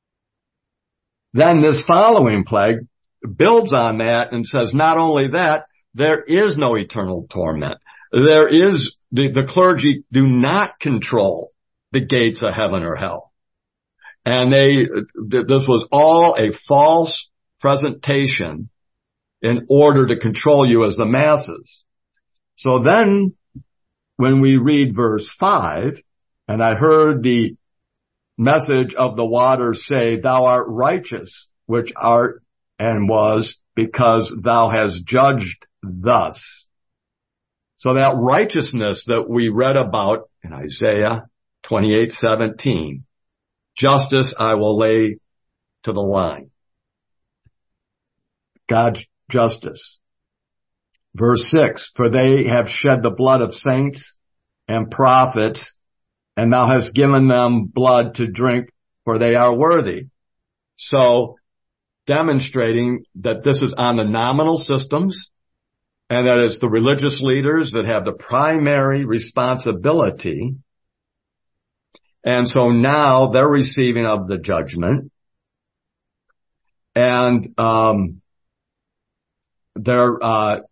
Then this following plague builds on that and says not only that, there is no eternal torment. There is, the, the clergy do not control the gates of heaven or hell. And they, this was all a false presentation in order to control you as the masses. So then, when we read verse five, and I heard the message of the waters say, thou art righteous, which art and was, because thou hast judged thus. So that righteousness that we read about in Isaiah twenty-eight seventeen, justice I will lay to the line. God's justice. Verse six, for they have shed the blood of saints and prophets, and thou hast given them blood to drink, for they are worthy. So, demonstrating that this is on the nominal systems, and that it's the religious leaders that have the primary responsibility. And so now they're receiving of the judgment. And, um, they're, uh,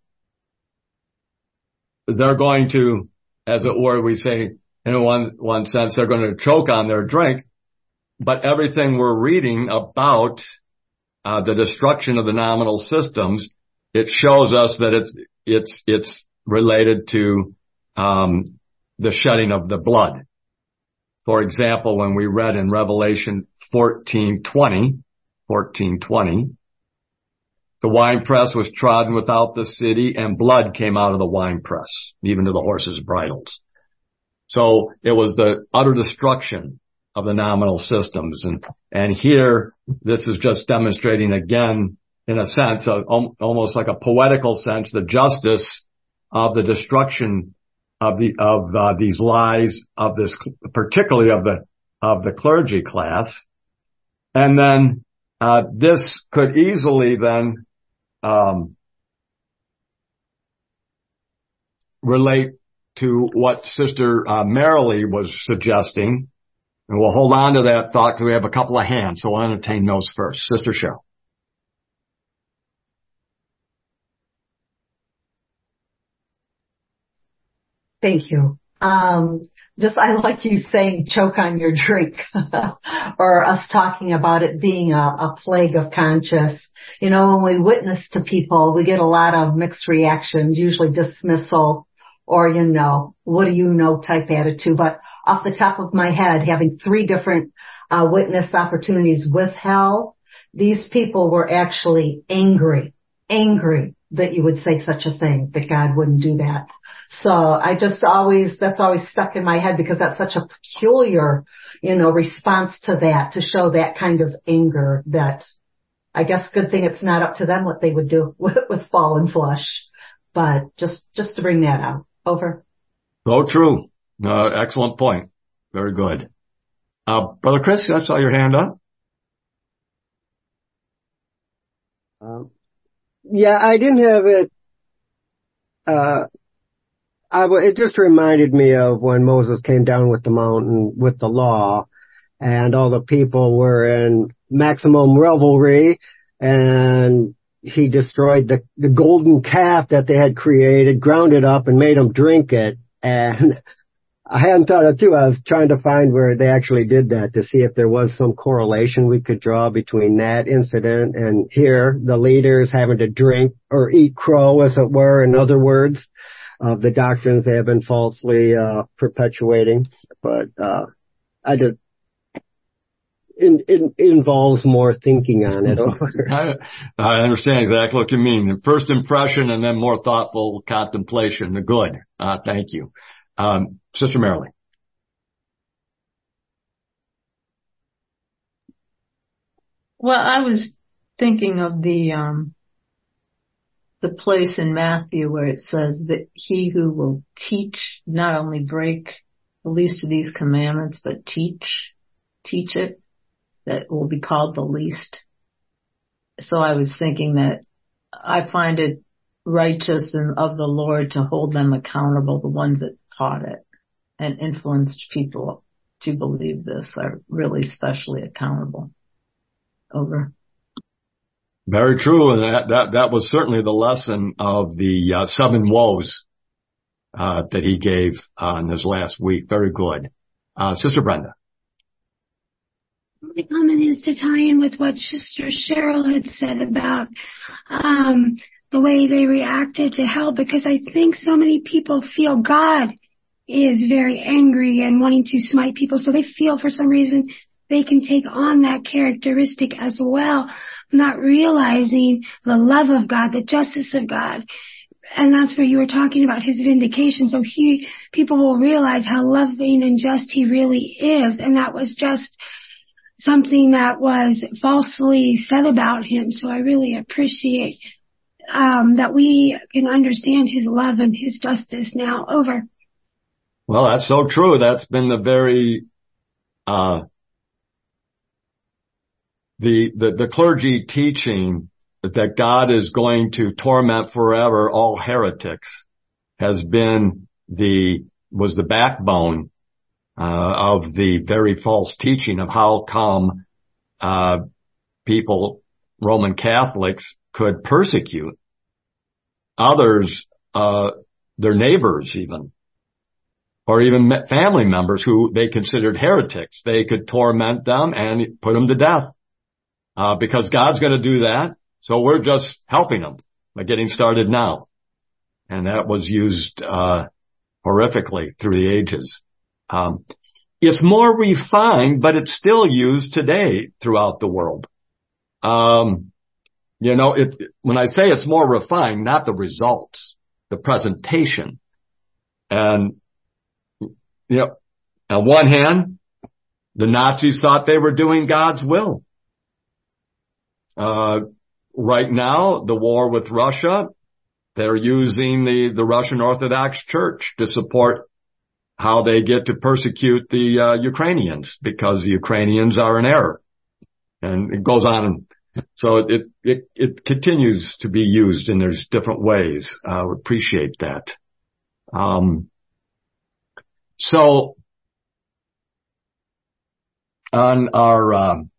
they're going to, as it were, we say, in one, one sense, they're going to choke on their drink. But everything we're reading about, uh, the destruction of the nominal systems, it shows us that it's, it's, it's related to, um, the shedding of the blood. For example, when we read in Revelation fourteen twenty, fourteen twenty, the winepress was trodden without the city, and blood came out of the winepress, even to the horses' bridles. So it was the utter destruction of the nominal systems. And, and here, this is just demonstrating again, in a sense, of, almost like a poetical sense, the justice of the destruction of the, of, uh, these lies of this, particularly of the, of the clergy class. And then, uh, this could easily then, um, relate to what Sister uh, Marilee was suggesting And we'll hold on to that thought because we have a couple of hands, so we'll entertain those first. Sister Cheryl. Thank you. Um, just, I like you saying choke on your drink or us talking about it being a, a plague of conscience. You know, when we witness to people, we get a lot of mixed reactions, usually dismissal or, you know, what do you know type attitude. But off the top of my head, having three different uh, witness opportunities with hell, these people were actually angry, angry that you would say such a thing, that God wouldn't do that. So I just always, that's always stuck in my head because that's such a peculiar, you know, response to that, to show that kind of anger that I guess good thing it's not up to them what they would do with, with fallen flesh. But just, just to bring that out. Over. So true. Uh, excellent point. Very good. Uh, Brother Chris, I saw your hand up. Um, yeah, I didn't have it, uh, I w- it just reminded me of when Moses came down with the mountain with the law and all the people were in maximum revelry and he destroyed the, the golden calf that they had created, ground it up and made them drink it. And I hadn't thought it through. I was trying to find where they actually did that to see if there was some correlation we could draw between that incident and here the leaders having to drink or eat crow, as it were, in other words, of the doctrines they have been falsely uh perpetuating. But uh I just it, it, it involves more thinking on it. I, I understand exactly what you mean. The first impression and then more thoughtful contemplation. The good. Uh thank you. Um Sister Marilyn. Well, I was thinking of the um the place in Matthew where it says that he who will teach, not only break the least of these commandments, but teach, teach it, that will be called the least. So I was thinking that I find it righteous and of the Lord to hold them accountable, the ones that taught it and influenced people to believe this are really specially accountable. Over. Very true, and that, that, that was certainly the lesson of the uh, seven woes uh, that he gave uh, in his last week. Very good. Uh, Sister Brenda. My comment is to tie in with what Sister Cheryl had said about um, the way they reacted to hell, because I think so many people feel God is very angry and wanting to smite people, so they feel for some reason they can take on that characteristic as well, not realizing the love of God, the justice of God. And that's where you were talking about his vindication. So he, people will realize how loving and just he really is. And that was just something that was falsely said about him. So I really appreciate, um, that we can understand his love and his justice now. Over. Well, that's so true. That's been the very, uh, The, the, the clergy teaching that God is going to torment forever all heretics has been the, was the backbone, uh, of the very false teaching of how come, uh, people, Roman Catholics could persecute others, uh, their neighbors even, or even family members who they considered heretics. They could torment them and put them to death. Uh, because God's going to do that. So we're just helping them by getting started now. And that was used, uh, horrifically through the ages. Um, it's more refined, but it's still used today throughout the world. Um, you know, it, when I say it's more refined, not the results, the presentation. And, you know, on one hand, the Nazis thought they were doing God's will. Uh, right now, the war with Russia, they're using the, the Russian Orthodox Church to support how they get to persecute the uh, Ukrainians because the Ukrainians are in error. And it goes on. So it, it, it continues to be used in there's different ways. I uh, appreciate that. Um, so on our, um,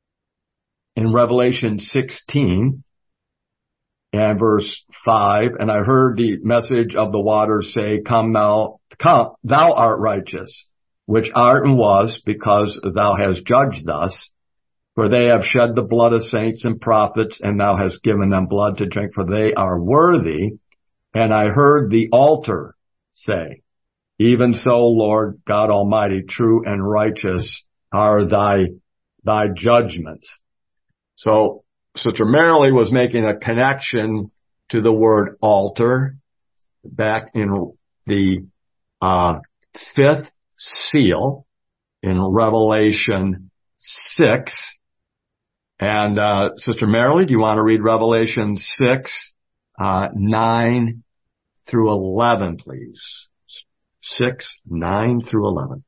in Revelation sixteen and verse five, and I heard the message of the waters say, come thou, come, thou art righteous, which art and was, because thou hast judged thus. For they have shed the blood of saints and prophets, and thou hast given them blood to drink, for they are worthy. And I heard the altar say, even so, Lord God Almighty, true and righteous are thy, thy judgments. So Sister Marilee was making a connection to the word altar back in the, uh, fifth seal in Revelation six. And, uh, Sister Marilee, do you want to read Revelation six, uh, nine through eleven, please? six, nine through eleven.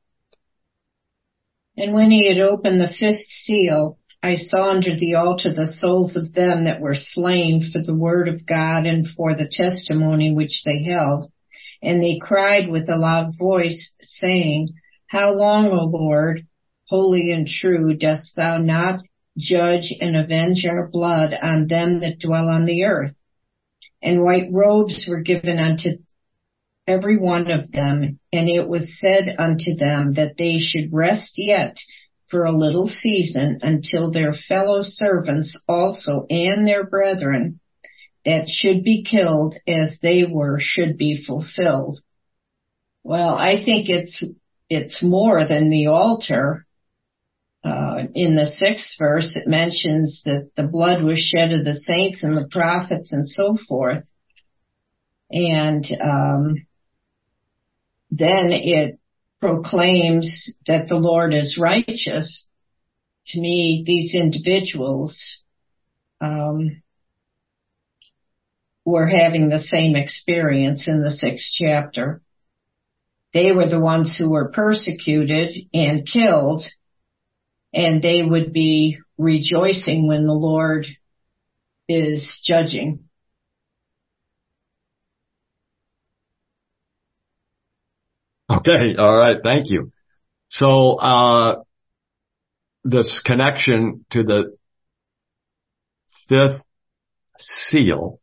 And when he had opened the fifth seal, I saw under the altar the souls of them that were slain for the word of God and for the testimony which they held. And they cried with a loud voice, saying, How long, O Lord, holy and true, dost thou not judge and avenge our blood on them that dwell on the earth? And white robes were given unto every one of them, and it was said unto them that they should rest yet for a little season until their fellow servants also and their brethren that should be killed as they were should be fulfilled. Well, I think it's it's more than the altar. Uh, in the sixth verse, it mentions that the blood was shed of the saints and the prophets and so forth. And um, then it proclaims that the Lord is righteous. To me, these individuals um, were having the same experience in the sixth chapter. They were the ones who were persecuted and killed, and they would be rejoicing when the Lord is judging. Okay, all right, thank you. So, uh, this connection to the fifth seal,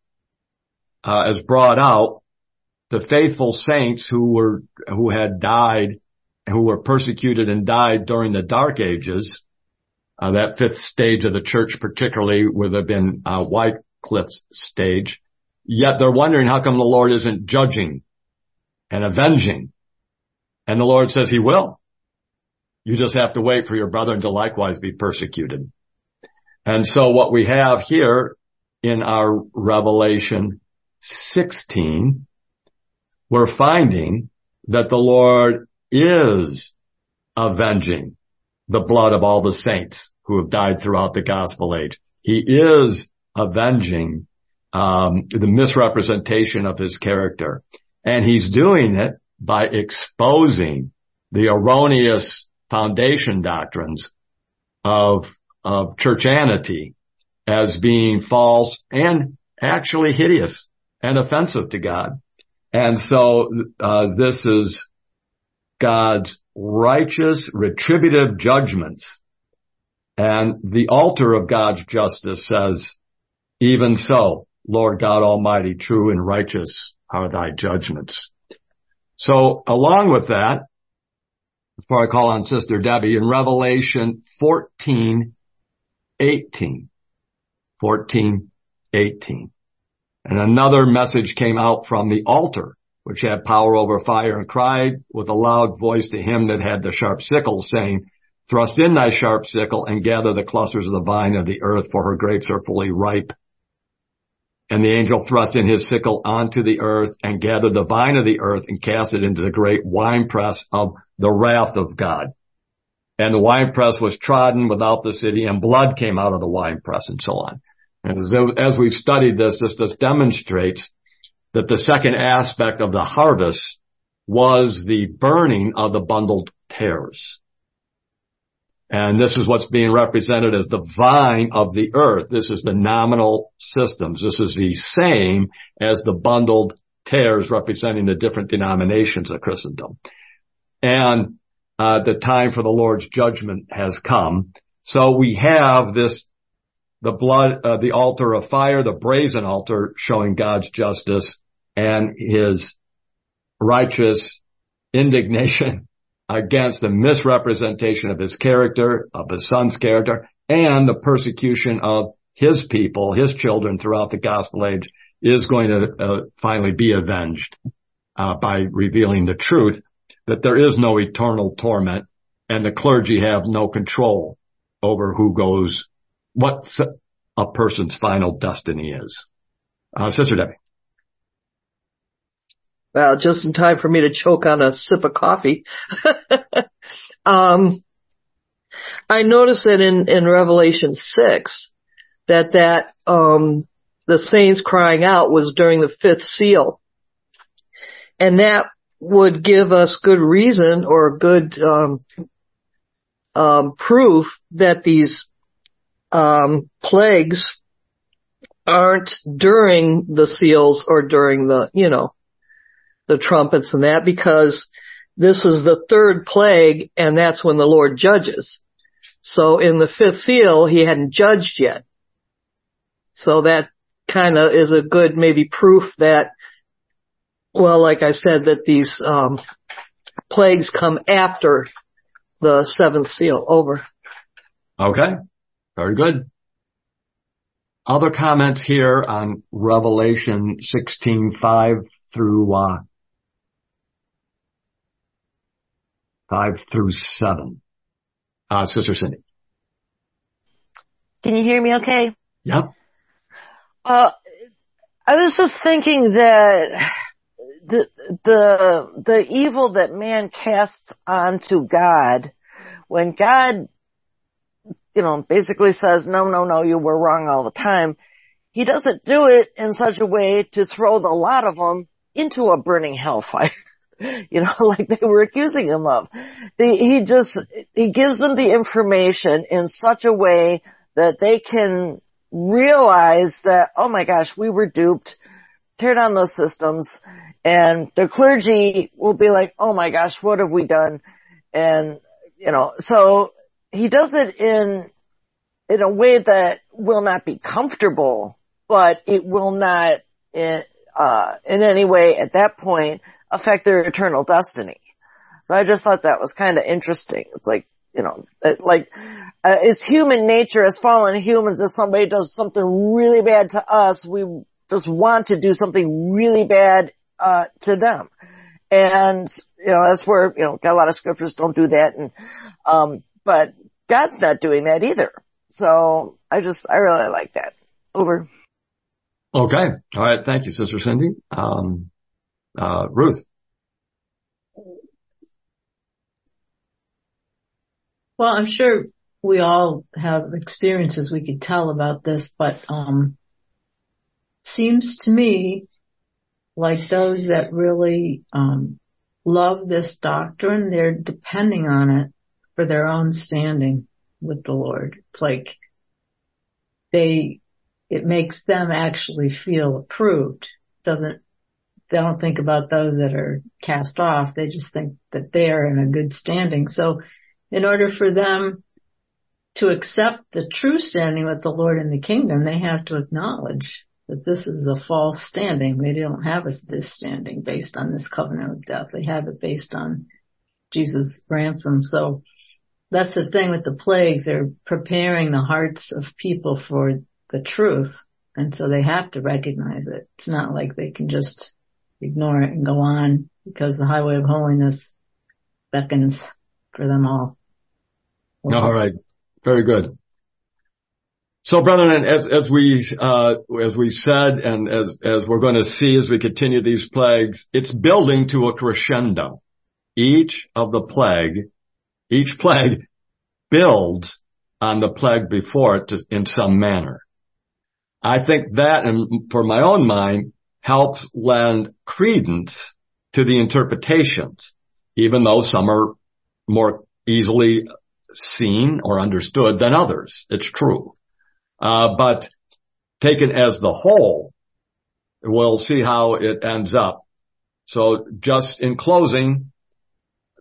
uh, is brought out. The faithful saints who were, who had died, who were persecuted and died during the Dark Ages, uh, that fifth stage of the church particularly would have been, uh, Wycliffe's stage. Yet they're wondering how come the Lord isn't judging and avenging. And the Lord says he will. You just have to wait for your brethren to likewise be persecuted. And so what we have here in our Revelation sixteen, we're finding that the Lord is avenging the blood of all the saints who have died throughout the gospel age. He is avenging um, the misrepresentation of his character. And he's doing it by exposing the erroneous foundation doctrines of, of churchianity as being false and actually hideous and offensive to God. And so, uh, this is God's righteous retributive judgments. And the altar of God's justice says, even so, Lord God Almighty, true and righteous are thy judgments. So along with that, before I call on Sister Debbie, in Revelation fourteen eighteen, fourteen eighteen, and another message came out from the altar, which had power over fire, and cried with a loud voice to him that had the sharp sickle, saying, Thrust in thy sharp sickle and gather the clusters of the vine of the earth, for her grapes are fully ripe. And the angel thrust in his sickle onto the earth and gathered the vine of the earth and cast it into the great winepress of the wrath of God. And the winepress was trodden without the city, and blood came out of the winepress, and so on. And as, as we've studied this, this just demonstrates that the second aspect of the harvest was the burning of the bundled tares. And this is what's being represented as the vine of the earth. This is the nominal systems. This is the same as the bundled tares representing the different denominations of Christendom. And uh, the time for the Lord's judgment has come. So we have this, the blood, uh, the altar of fire, the brazen altar showing God's justice and his righteous indignation against the misrepresentation of his character, of his son's character, and the persecution of his people, his children throughout the gospel age is going to uh, finally be avenged uh, by revealing the truth that there is no eternal torment and the clergy have no control over who goes, what a person's final destiny is. Uh, Sister Debbie. Well, just in time for me to choke on a sip of coffee. um, I noticed that in, in Revelation six, that that, um, the saints crying out was during the fifth seal. And that would give us good reason or good, um, um, proof that these, um, plagues aren't during the seals or during the, you know, the trumpets and that, because this is the third plague and that's when the Lord judges. So in the fifth seal, he hadn't judged yet. So that kind of is a good maybe proof that, well, like I said, that these um plagues come after the seventh seal. Over. Okay. Very good. Other comments here on Revelation sixteen, five through, uh, five through seven. Uh, Sister Cindy. Can you hear me okay? Yep. Uh, I was just thinking that the, the, the evil that man casts onto God, when God, you know, basically says, no, no, no, you were wrong all the time, he doesn't do it in such a way to throw the lot of them into a burning hellfire, you know, like they were accusing him of. The, he just, he gives them the information in such a way that they can realize that, oh my gosh, we were duped, tear down those systems, and the clergy will be like, oh my gosh, what have we done? And, you know, so he does it in, in a way that will not be comfortable, but it will not, in, uh, in any way at that point affect their eternal destiny. So I just thought that was kind of interesting. It's like, you know, it, like, uh, it's human nature as fallen humans. If somebody does something really bad to us, we just want to do something really bad, uh, to them. And, you know, that's where, you know, got a lot of scriptures don't do that. And, um, but God's not doing that either. So I just, I really like that. Over. Okay. All right. Thank you, Sister Cindy. Um, uh, Ruth. Well, I'm sure we all have experiences we could tell about this, but um seems to me like those that really um love this doctrine, they're depending on it for their own standing with the Lord. It's like they, it makes them actually feel approved. Doesn't, they don't think about those that are cast off. They just think that they're in a good standing. So in order for them to accept the true standing with the Lord in the kingdom, they have to acknowledge that this is a false standing. They don't have this standing based on this covenant of death. They have it based on Jesus' ransom. So that's the thing with the plagues. They're preparing the hearts of people for the truth. And so they have to recognize it. It's not like they can just ignore it and go on, because the highway of holiness beckons for them all. Okay. All right. Very good. So, brethren, as, as we, uh, as we said, and as, as we're going to see as we continue these plagues, it's building to a crescendo. Each of the plague, each plague builds on the plague before it to, in some manner. I think that, and for my own mind, helps lend credence to the interpretations, even though some are more easily seen or understood than others. It's true. Uh, but taken as the whole, we'll see how it ends up. So just in closing,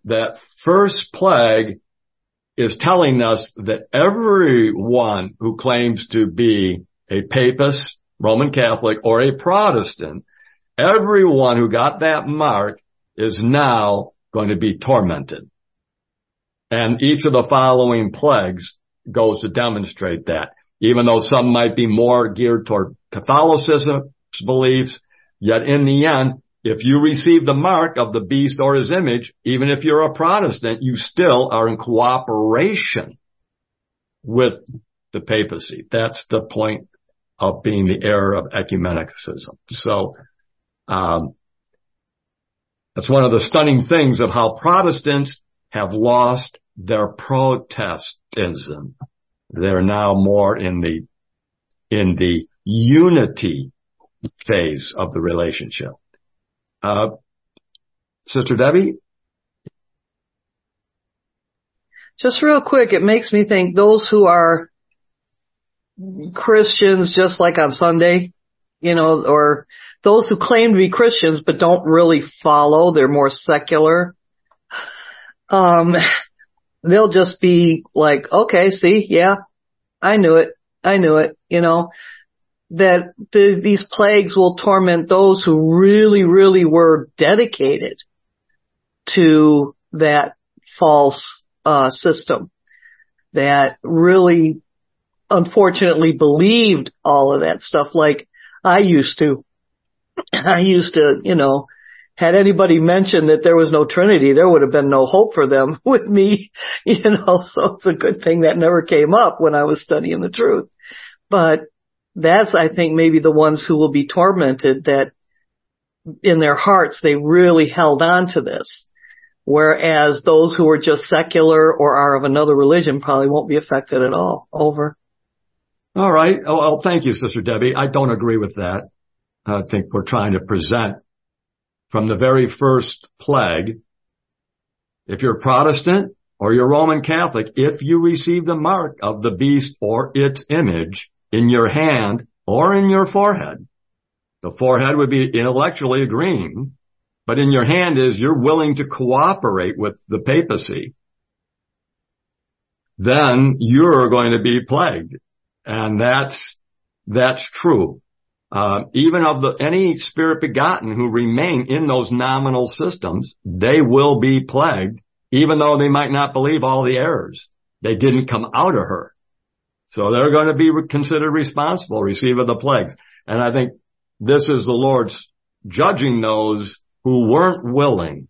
that first plague is telling us that everyone who claims to be a papist, Roman Catholic, or a Protestant, everyone who got that mark is now going to be tormented. And each of the following plagues goes to demonstrate that. Even though some might be more geared toward Catholicism's beliefs, yet in the end, if you receive the mark of the beast or his image, even if you're a Protestant, you still are in cooperation with the papacy. That's the point of being the heir of ecumenicism. So, um, that's one of the stunning things of how Protestants have lost their Protestantism. They're now more in the, in the unity phase of the relationship. Uh, Sister Debbie? Just real quick, it makes me think those who are Christians just like on Sunday, you know, or those who claim to be Christians but don't really follow, they're more secular, um, they'll just be like, okay, see, yeah, I knew it, I knew it, you know, that the, these plagues will torment those who really, really were dedicated to that false uh system, that really unfortunately believed all of that stuff like I used to. I used to, you know, had anybody mentioned that there was no Trinity, there would have been no hope for them with me, you know, so it's a good thing that never came up when I was studying the truth. But that's, I think, maybe the ones who will be tormented, that in their hearts they really held on to this. Whereas those who are just secular or are of another religion probably won't be affected at all. Over. All right. Oh, well, thank you, Sister Debbie. I don't agree with that. I think we're trying to present from the very first plague, if you're Protestant or you're Roman Catholic, if you receive the mark of the beast or its image in your hand or in your forehead, the forehead would be intellectually agreeing, but in your hand is you're willing to cooperate with the papacy, then you're going to be plagued. And that's, that's true. Uh, even of the, any spirit begotten who remain in those nominal systems, they will be plagued, even though they might not believe all the errors. They didn't come out of her. So they're going to be considered responsible, receiving the plagues. And I think this is the Lord's judging those who weren't willing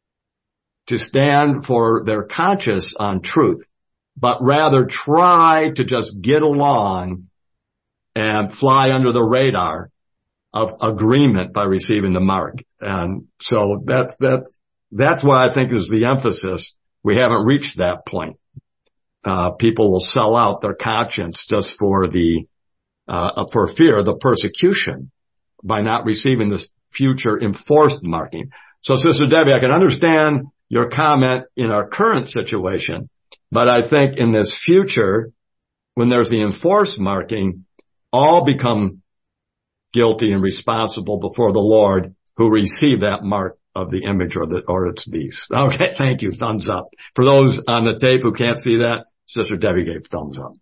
to stand for their conscience on truth, but rather try to just get along and fly under the radar of agreement by receiving the mark. And so that's, that's, that's why I think is the emphasis. We haven't reached that point. Uh, people will sell out their conscience just for the, uh, for fear of the persecution by not receiving this future enforced marking. So Sister Debbie, I can understand your comment in our current situation, but I think in this future, when there's the enforced marking, all become guilty and responsible before the Lord who receive that mark of the image or the, or its beast. Okay. Thank you. Thumbs up. For those on the tape who can't see that, Sister Debbie gave thumbs up.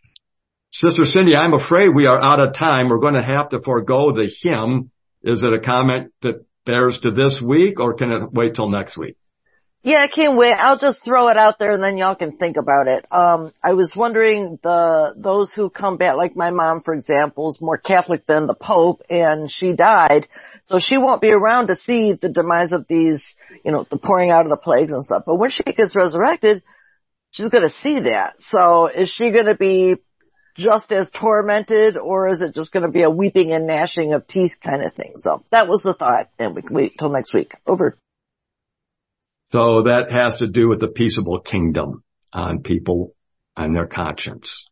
Sister Cindy, I'm afraid we are out of time. We're going to have to forego the hymn. Is it a comment that bears to this week, or can it wait till next week? Yeah, I can't wait. I'll just throw it out there and then y'all can think about it. Um, I was wondering the, those who come back, like my mom, for example, is more Catholic than the Pope, and she died. So she won't be around to see the demise of these, you know, the pouring out of the plagues and stuff. But when she gets resurrected, she's going to see that. So is she going to be just as tormented, or is it just going to be a weeping and gnashing of teeth kind of thing? So that was the thought, and we can wait till next week. Over. So that has to do with the peaceable kingdom on people and their conscience.